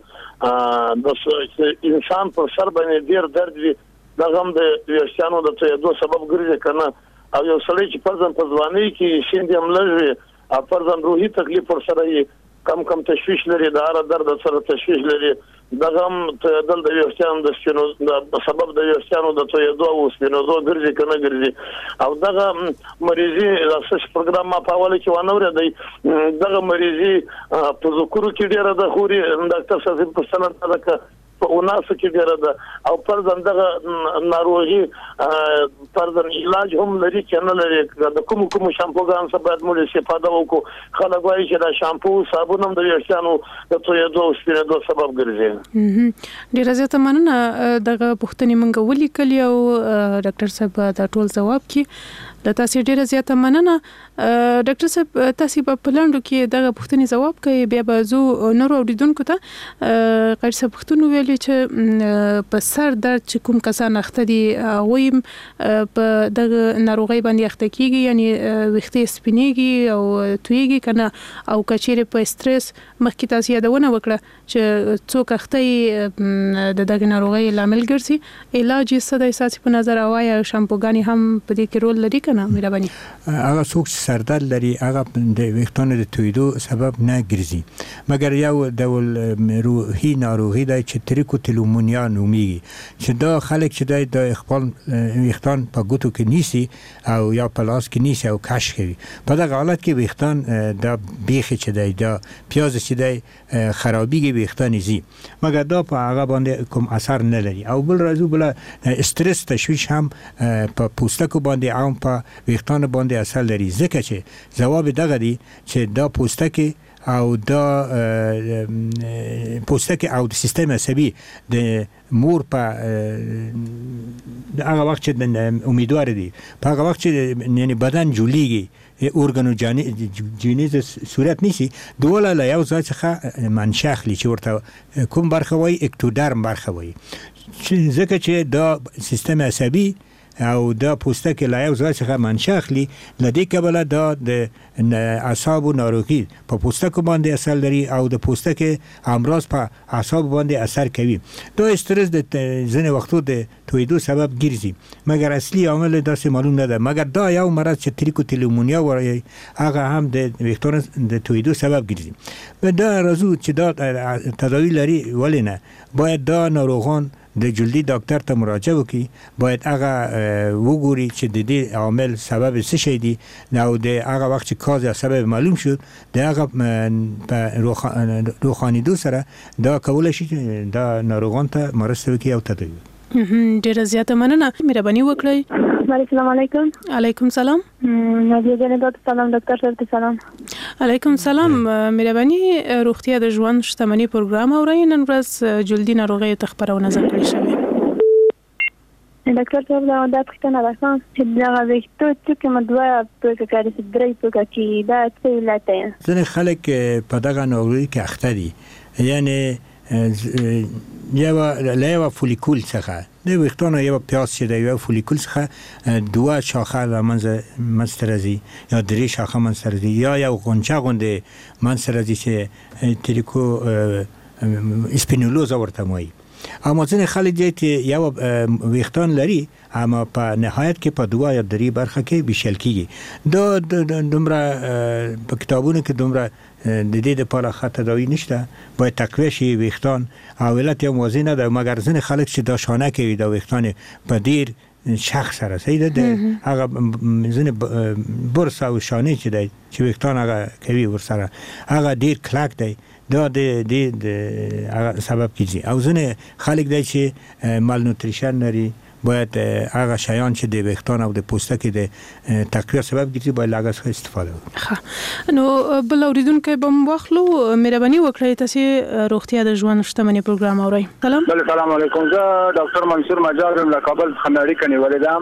د انسان پر سر باندې ډیر درد وي دغه هم د ویښتانو د تویدو سبب ګرځي کنه او یو سړی چې پرځان په ځوانۍ کې شیندې هم لږوي او پرځان روحي تکلیف پر سره یې کم تشویش لري د هر درد سره تشویش لري دغه هم تویدل د ویښتانو د سپینو د سبب د ویښتانو د تویدو او سپینېدو ګرځي کنه ګرځي او دغه مریضي د پروګرام ما په اول کې ونه ورېدی دغه مریضي په ذکر کې ډیره د خوري ډاکټر صاحب په سند ده په وناسو کې ډیره ده او پرځن دغه ناروغي پرځن علاج هم لري چې نه لري د کوم شامپوګان څخه باید موږ استفاده وکړو خلک وایي چې دا شامپو صابون هم د ویښتانو د تویدو او سپینېدو سبب ګرځي ډیره زیاته مننه دغه پوښتنې مونږ ولیکلې او ډاکټر صاحب دا ټول ځواب کړي د تاسو ډیره زیاته مننه ډاکټر صاحب تاسو په پلاندو کې دغه پوښتنې ځواب کوي بیا به زه نور اوریدونکو ته قاری صاحب پوښتنه ویلي چې په سر درد چې کوم کسان اخته دي ویم په دغه ناروغي باندې اخته کیږي یعنی ویښتې سپینېږي او تویږي کنه او کچېره په استرس مخکې تاسو یادونه وکړه چې څوک اخته د دغه ناروغي لامل ګرځي علاج یې څه د اساسي په نظر اوایا شامپوګانی هم په دې کې رول لري کنه مهرباني هغه څوک چې سردرد لري هغه د ویښتانو د تویدو سبب نه ګرځي مګر یو ډول روحي ناروغي دی چې تریکوتیلومونیا نومیږي چې دا خلک چې د خپل ویښتان په ګوتو کې نیسي او یا په لاس کې نیسي او کش کوي په دغه حالت کې ویښتان دا بیخي چې دی دا پیاز چې دی خرابېږي ویښتان زی مګر دا په هغه باندې کوم اثر نه لري او بل راځو بل استرس تشویش هم په پوستکو باندې عام په ویښتانو باندې اثر لري ځکه چې جواب دغه دی چې دا پوستکی او دا پوستکی او د سیستم عصبي د مور په هغه وخت چې امیدوار دي په هغه وخت چې یعنی بدن جوړیږي اورګانوجینیز صورت نیسی دوله له یو ځای څخه منشأ اخلي چې ورته کوم برخه وایي اکتودرم برخه وایي ځکه چې دا سیستم عصبي او دا پوستکی له یو ځای څخه منشأ اخلي له دې کبله دا د اعصابو ناروغي په پوستکو باندې اثر لري او د پوستکي امراض په اعصابو باندې اثر کوي دا استرس د ځینې وختو د تویدو سبب ګرځي مګر اصلي عامل داسې معلوم نه ده مګر دا یو مرض چې تریکوتیلومونیا وایي هغه هم د ویښتانو د تویدو سبب ګرځي دا راځو چې دا تداوی لري ولې نه باید دا ناروغان د جلدی ډاکټر ته مراجعه وکړي باید هغه وګوري چې د دې عامل سبب څه شي دی نو د هغه وخت چې کاز یا سبب معلوم شد د هغه روخانیدو سره دا کولای شي دا ناروغان ته مرسته وکړي او تداوی ډیره زیاته مننه مهرباني وکړئ السلام علیکم علیکم سلام نادیه جان سلام ډاکټر صاحب سلام علیکم سلام مهرباني روغتیا د ژوند شتمنۍ پروګرام اورئ نن ورځ جلدی ناروغي تخبرونه ځنګړي شوی ډاکټر صاحب دا پښتنه راځم چې دا وخت چې مدوا په کاري درې په کې دا څه لاته ځنه خلک په دغه ناروغي کې اخته دي یعنی یو فولیکول څخه د ویښتانو یو پیاس چې د یو فولیکول څخه دوه شاخه منځته راځي یا درې شاخه منځته راځي یا یو غونچه غوندې منځته راځي چې تریکو اسپینولوزا ورته وایي. اما ځینې خلک دي چې یو ویښتان لري اما په نهایت کې په دوه یا درې برخه کې ویشل کیږي. دا دومره په کتابونو کې دومره د دې لپاره ښه تداوی نشته، باید تقویه شي ویښتان او علت یو موضوع نه ده، مګر ځینې خلک چې دا شانه کوي دا ویښتان په ډېر شخص سره صحیح ده هغه ځینې برس او شانې چې دی چې ویښتان هغه کوي ورسره هغه ډېر کلک دی، دا د سبب کیږي. او ځینې خلک دی چې مالنوتریشن لري باید هغه شیان چې د ویښتان او د پوستکي د تقویه سبب ګرځي باید له هغه څخه استفاده وکړو. نو بل اوریدونکو به مو واخلو، مهرباني وکړئ تاسو روغتیا د ژوند شتمنۍ پروګرام اورئ. سلام علیکم، زه ډاکټر منصور مجار له کابل څخه اړیکه نیولې ده.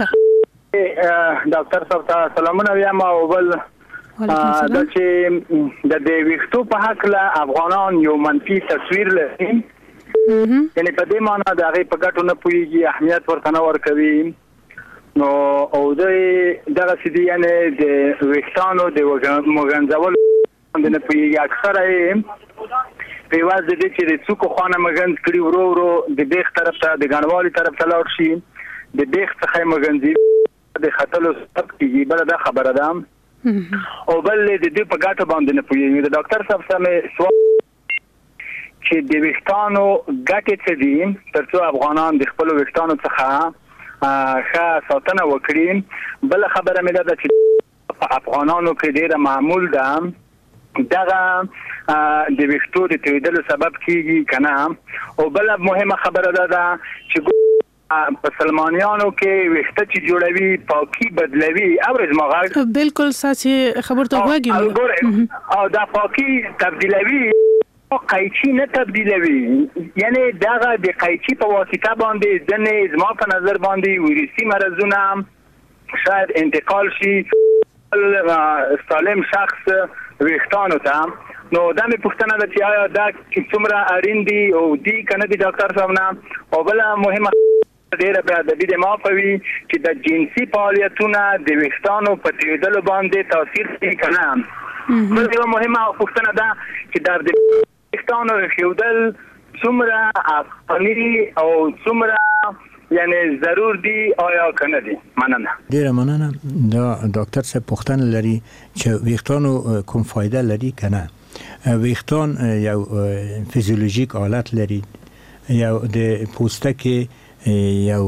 ډاکټر صاحب ته سلامونه وایم. او بل دا چې د ویښتو په هکله افغانان یو منفي تصویر لري، یعنی په دې معنی د هغې په ګټو نه پوهېږي، اهمیت ورته نه ورکوي. نو او دغسې دي یعنې د ویښتانو د مږنځولو باندې نه پوهېږي. اکثره یې په یوازې د دې چې د څوکو خوا نه مږنځ کړي ورو ورو د بیخ طرف ته د ګڼوالي طرف ته لاړ شي، د بیخ څخه یې مږنځي د ختلو سبب کېږي. بله دا خبره ده. او بل د دې په ګټو باندې نه پوهېږي. د ډاکټر صاحب سره مې سوال چې د ویښتانو ګټې څه دي تر څو افغانان د خپلو ویښتانو څخه ښه ساتنه وکړي. بله خبره مې دا ده چې په افغانانو کې ډېره معمول ده دغه د ویښتو د تویدلو سبب کیږي که نه. او بله مهمه خبره دا ده چې په سلمانیانو کې ویښته چې جوړوي پاکي بدلوي. اورېد ما غږ بالکل ساسي خبر ته غوږ یم. او دا پاکي تبدیلوي قیچی نه تبدیلوي، یعنی دغه د قیچی په واسطه باندې ځنې زما په نظر باندې ویروسي مرضونه شاید انتقال شي سالم شخص ویښتانو ته. نو دا مې پوښتنه ده چې آیا دا څومره اړین دي او دي که نه دي ډاکټر صاحب نه. او بله مهمه ډېره بې ادبي د معافه وي چې د جنسي فعالیتونه د ویښتانو په تویدلو باندې تاثیر کوي که نه. بل یوه مهمه پوښتنه ده چې د ویښتانو ښودل څومره افغاني او څومره یعنی ضرور دي آیا که نه دي؟ مننه. ډېره مننه. دا ډاکټر صاحب پوښتنه لري چې ویښتانو کوم فایده لري که نه. ویښتان یو فیزیولوژیک حالت لري، یو د پوستکي یو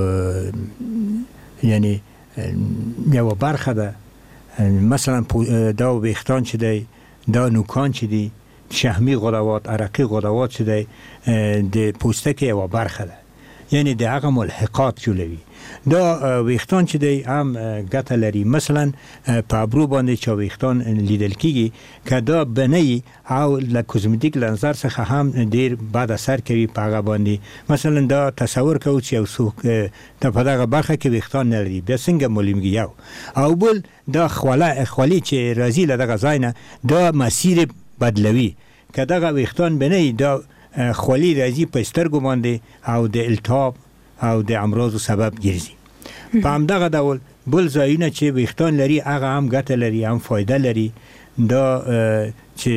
یعنی یو برخه ده. مثلا دا ویښتان چې دی دا نوکان چې دي شحمی غدوات عرقی غدوات چې دی د پوستکي یو برخه ده، یعنی د هغه ملحقات جوړوي. دا ویښتان چې دی هم ګټه لري. مثلا په ابرو باندې چې ویښتان لیدل کیږي که دا بنی او له کوزمتیک نظر څخه هم ډیر بد اثر کوي په هغه باندې. مثلا دا تصور کوو چې یو څوک ته په دغه برخه کې ویښتان نه لري بیا څنګه معلومیږي. یو او بل دا خولي چې راځي له دغه ځای نه دا مسیر بدلوي. که دغه ویښتان بنی دا خولي راځي په سترګو باندې او د التهاب او د امراضو سبب ګرځي. په همدغه ډول بل ځایونه چې ویښتان لري هغه هم ګټه لري، هم فایده لري. دا چې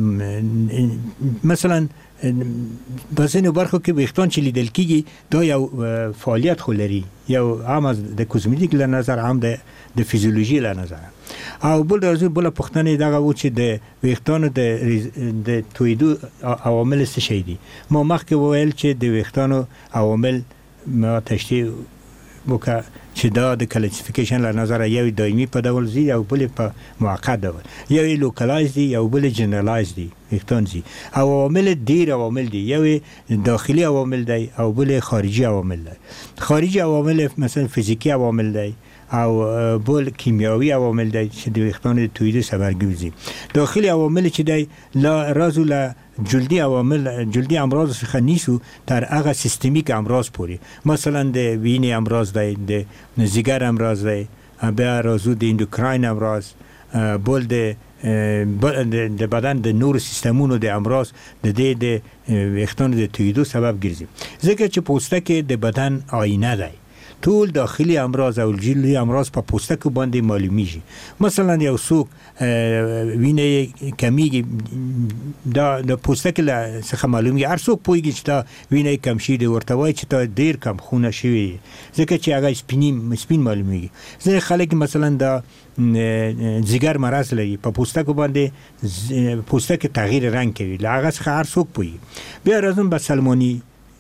مثلا په ځینو برخو کې ویښتان چې لیدل کیږي دا یو فعالیت خو لري، یو هم از د کوزمتیک له نظر هم د فیزیولوژي له نظر. او بل راځي بل پوښتنه دغه و چې د ویښتانو د تویدو عوامل څه شي دي. ما مخکې وویل چې د ویښتانو عوامل ما تشریح وکړه چې دا د کلاسیفیکیشن له نظر یو دایمي په ډول زی او بل په موقت ډول، یو لوکلایز دی او بل جنرالایز دی ویښتان زی. او عوامل ډیر عوامل دي، یو داخلي عوامل دی او بل خارجي عوامل دی. خارجي عوامل مثلا فیزیکی عوامل دی او بل کیمیاوي عوامل دی چې د ویښتانو د تویدو سبب ګرځي. داخلي عوامل چې دی لا رازو له جلدی عوامل جلدی امراض څخه نیسو تر هغه سیستمیک امراض پورې، مثلا د وینې امراض دی، د ځیګر امراض دی، بیا رازو د اندوکراین امراض، بل د د بدن د نور سیستمونو د امراض د دې د ویښتانو د تویدو سبب ګرځي ځکه چې پوستکی د بدن آینه دی ټول داخلي امراض او جلدي امراض په پوستکو باندې معلومیږي مثلا یو څوک وینه کمیږي دا د پوستکو څخه معلومیږي هر څوک پوهیږي چې دا وینه کم شي دی ورته وایي چې دا ډیر کم خونه شوی ځکه چې هغه سپین معلومیږي ځکه خلک مثلا دا ځیګر مرض لري په پوستکو باندې پوستک تغییر رنگ کوي هغه څخه هر څوک پوهیږي بیا راځم به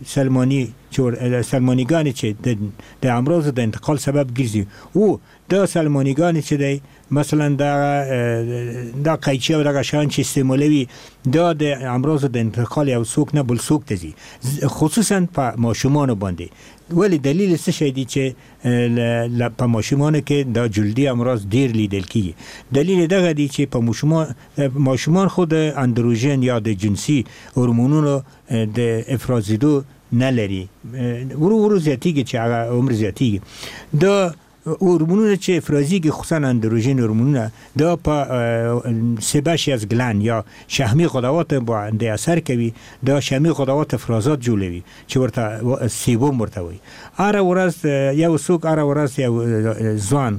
سلمانیګان چې د امراض د انتقال سبب ګرځي او د سلمانیګان چې دی مثلا دا قیچی او دغه شان چې استعمالوي دا د امراض د انتقال یو څوک نه بل څوک ته ځي خصوصا په ماشومانو باندې ولی دلیل څه شی دی چې په ماشومانو کې دا جلدي امراض ډیر لیدل کیږي دلیل دغه دی چې په ماشومان خود اندروژن یا د جنسي هورمونونو د افرازیدو نه لري ورو زیاتیږي چې هغه عمر زیاتیږي دا هورمونونه چې افرازیږي خصوصا اندروژن هورمونونه دا په سباشیاس گلند یا شحمی غدوات باندې اثر کوي دا شحمی غدوات افرازات جوړوي چې ورته سیبوم ورته وي هر ورځ یو څوک هر ورځ یو ځوان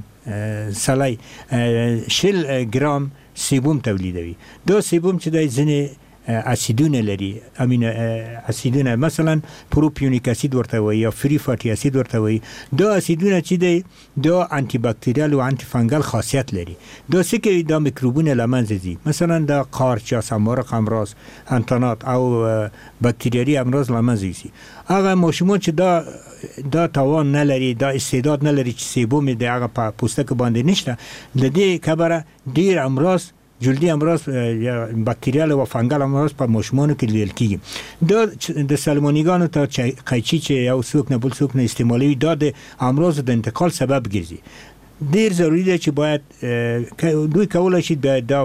سړی 60 ګرام سیبوم تولیدوي دا سیبوم چې د ځینې اسیدونه لري امینو اسیدونه مثلا پروپیونیک اسید ورته وي یا فری فاټي اسید ورته وي دا اسیدونه چې دی دا انټي باکتریال او انټي فنګل خاصیت لري دا څه کوي دا میکروبونه لمنځه ځي مثلا دا قارچ یا سمارق امراض انتانات او باکتریاري امراض لمنځه ځي هغه ماشومان چې دا توان نه لري دا استعداد نه لري چې سیبوم د هغه په پوستکو باندې نشته د دې خبره ډیر امراض جلدي امراض یا باکتریال او فنګل امراض په ماشومانو کې لیدل کیږي د سلمونیګانو ته قیچی چې یو څوک نه بل څوک نه استعمالوي دا د امراض د انتقال سبب ګرځي ډیر ضروری دی چې باید دوی کولای شي دا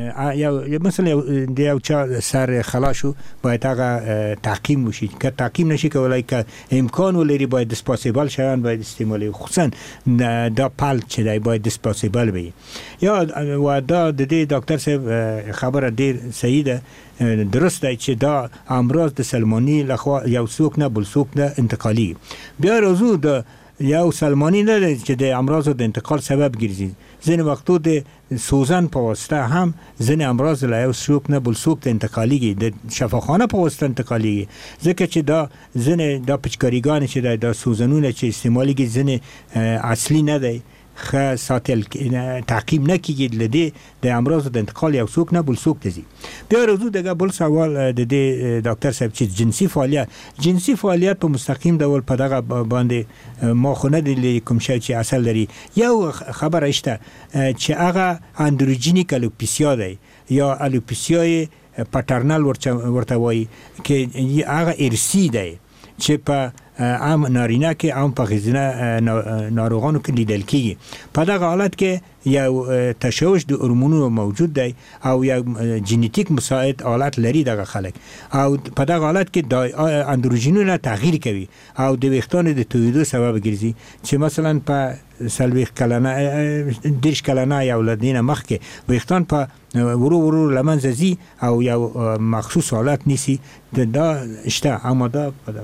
یا مثلا د یو چا سر خلاص شو باید هغه تعقیم وشي که تعقیم نشي کولای که امکان ولري باید دیسپوزیبل شیان باید استعمالوي خصوصا دا پل چې دی باید دیسپوزیبل وي یا و دا د دې ډاکټر صاحب خبره ډیر صحیح ده درست دی چې دا امراض د سلمانی لخوا یو څوک نه بل څوک نه انتقالي بیا راځو د یو سلمانی نه دی چې د امراض د انتقال سبب ګرځي ځینې وختو د سوزن په واسطه هم ځینې امراض له یو څوک نه بل څوک ته انتقالېږي د شفاخانه په واسطه انتقالېږي ځکه چې دا ځینې دا پچکاریګانې چې دا سوزنونه چې استعمالېږي ځینې اصلي نه دی ښه ساتل تعقیب نه کېږي د د امراضو د انتقال یو څوک نه بل څوک ته ځي بیا راځو دغه بل سوال د دې ډاکټر صاحب چې جنسي فعالیت په مستقیم ډول په دغه باندې ما خو نه دی کوم شی چې اصل لري یو خبره شته چې هغه اندروجینیک الوپیسیا دی یا الوپیسیای پټرنل ورته وایي چې هغه ارثي دی چې په عام نارینه کې عام په ښځینه ناروغانو کې لیدل کېږي په دغه حالت کې یو تشوش د هورمونونو موجود دی او یو جنیتیک مساعد حالت لري دغه خلک او په دغه حالت کې د اندروژینونه تغییر کوي او د ویښتانو د تویدو سبب ګرځي چې مثلا په سلويخ کلنه دیش کلنه یا ولدینه مخکې ویښتان په ورو لمنځه ځي او یو مخصوص حالت نیسي دا شته اما دا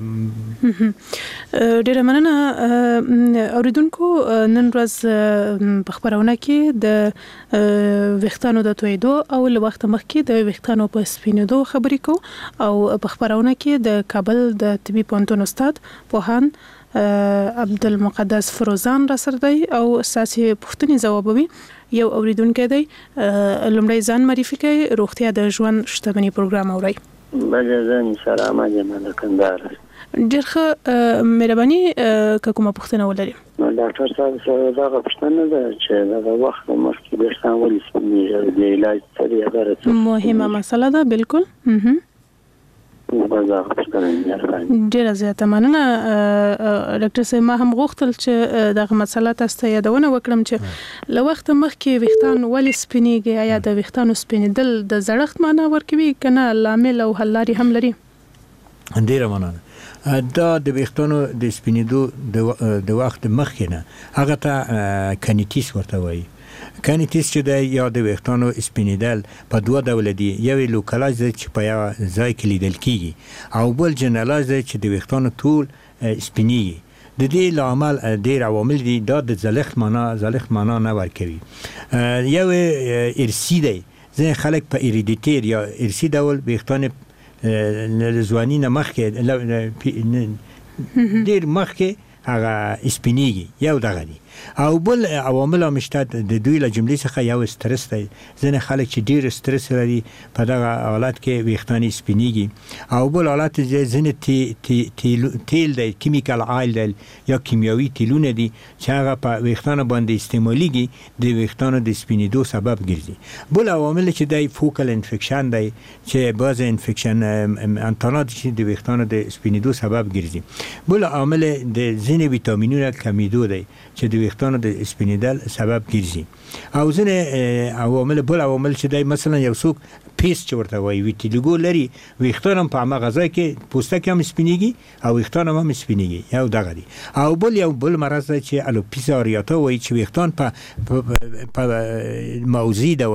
ډیره مننه اوریدونکو نن ورځ په خبرونه کې د ویښتانو د تویدو او له وخت مخکې د ویښتانو په سپینېدو خبرې کوو او په خبرونه کې د کابل د طبي پوهنتون استاد پوهان عبدالمقدس فروزان را سره دی او اساسي پوښتنې ځوابوي یو اوریدونکو دی لومړی ځان معرفي کوي روغتیا د ژوند شتمنۍ پروګرام اوري بله زه سلام جمال کندهار ډېر ښه مهرباني که کومه پوښتنه ولري نو ډاکټر صاحب سره دغه پوښتنه ده چې دغه وخت مخکې ویښتان ولې سپینېږي د علاج سره هغه مهمه مسله ده بالکل ډیره زیاته مننه ډاکټر صاحب ما هم غوښتل چې دغه مسله تاسو ته یادونه وکړم چې له وخت مخکې ویښتان ولې سپینېږي یا د ویښتانو سپینېدل د زړښت معنا ورکوي کنه لامل او حل لارې هم لري ډیره مننه دا د ویښتانو د سپینېدو د وخت مخکې نه هغه ته کنیتیس ورته وایي کانیتیس چې د یا د ویښتانو سپینیدل په دوه ډول دي. یو لوکالایز چې په یو ځای کې لیدل کیږي او بل جنرالایز چې د ویښتانو ټول سپینیږي. د دې لامل ډېر عوامل دي. دا د زلخت معنا نه ورکوي. یو ارثي دی. ځینې خلک په ایریډیټیر یا ارثي ډول ویښتان ځواني نه مخکې ډېر مخکې هغه سپینیږي. یو دغه دي. او بل عوامل هم شته د دوی له جملې څخه یو سترس دی. ځینې خلک چې ډېر سترس لري په دغه حالت کې ویښتان سپینیږي. او بل حالت ځینې تیل دی، کیمیکل آیل دی یا کیمیاوي تیلونه دي چې هغه په ویښتانو باندې استعمالیږي د ویښتانو د سپینېدو سبب ګرځي. بل عوامل چې دی فوکل انفیکشن دی چې بعض انفیکشن انتانات چې د ویښتانو د سپینېدو سبب ګرځي. بل عامل د ځینې ویټامینونو کمیدو دی چې د ویښتانو د سپینیدل سبب ګرځي. او ځینې عوامل چې دی مثلا یو څوک پیس چې ورته وایي ویټیلیګو لري، ویښتان هم په هماغه ځای کې پوستکی هم سپینیږي او ویښتان هم سپینیږي. یو دغه دی. او یو بل مرض دی چې الوپیسیا اریاتا وایي چې ویښتان په موضعي ډول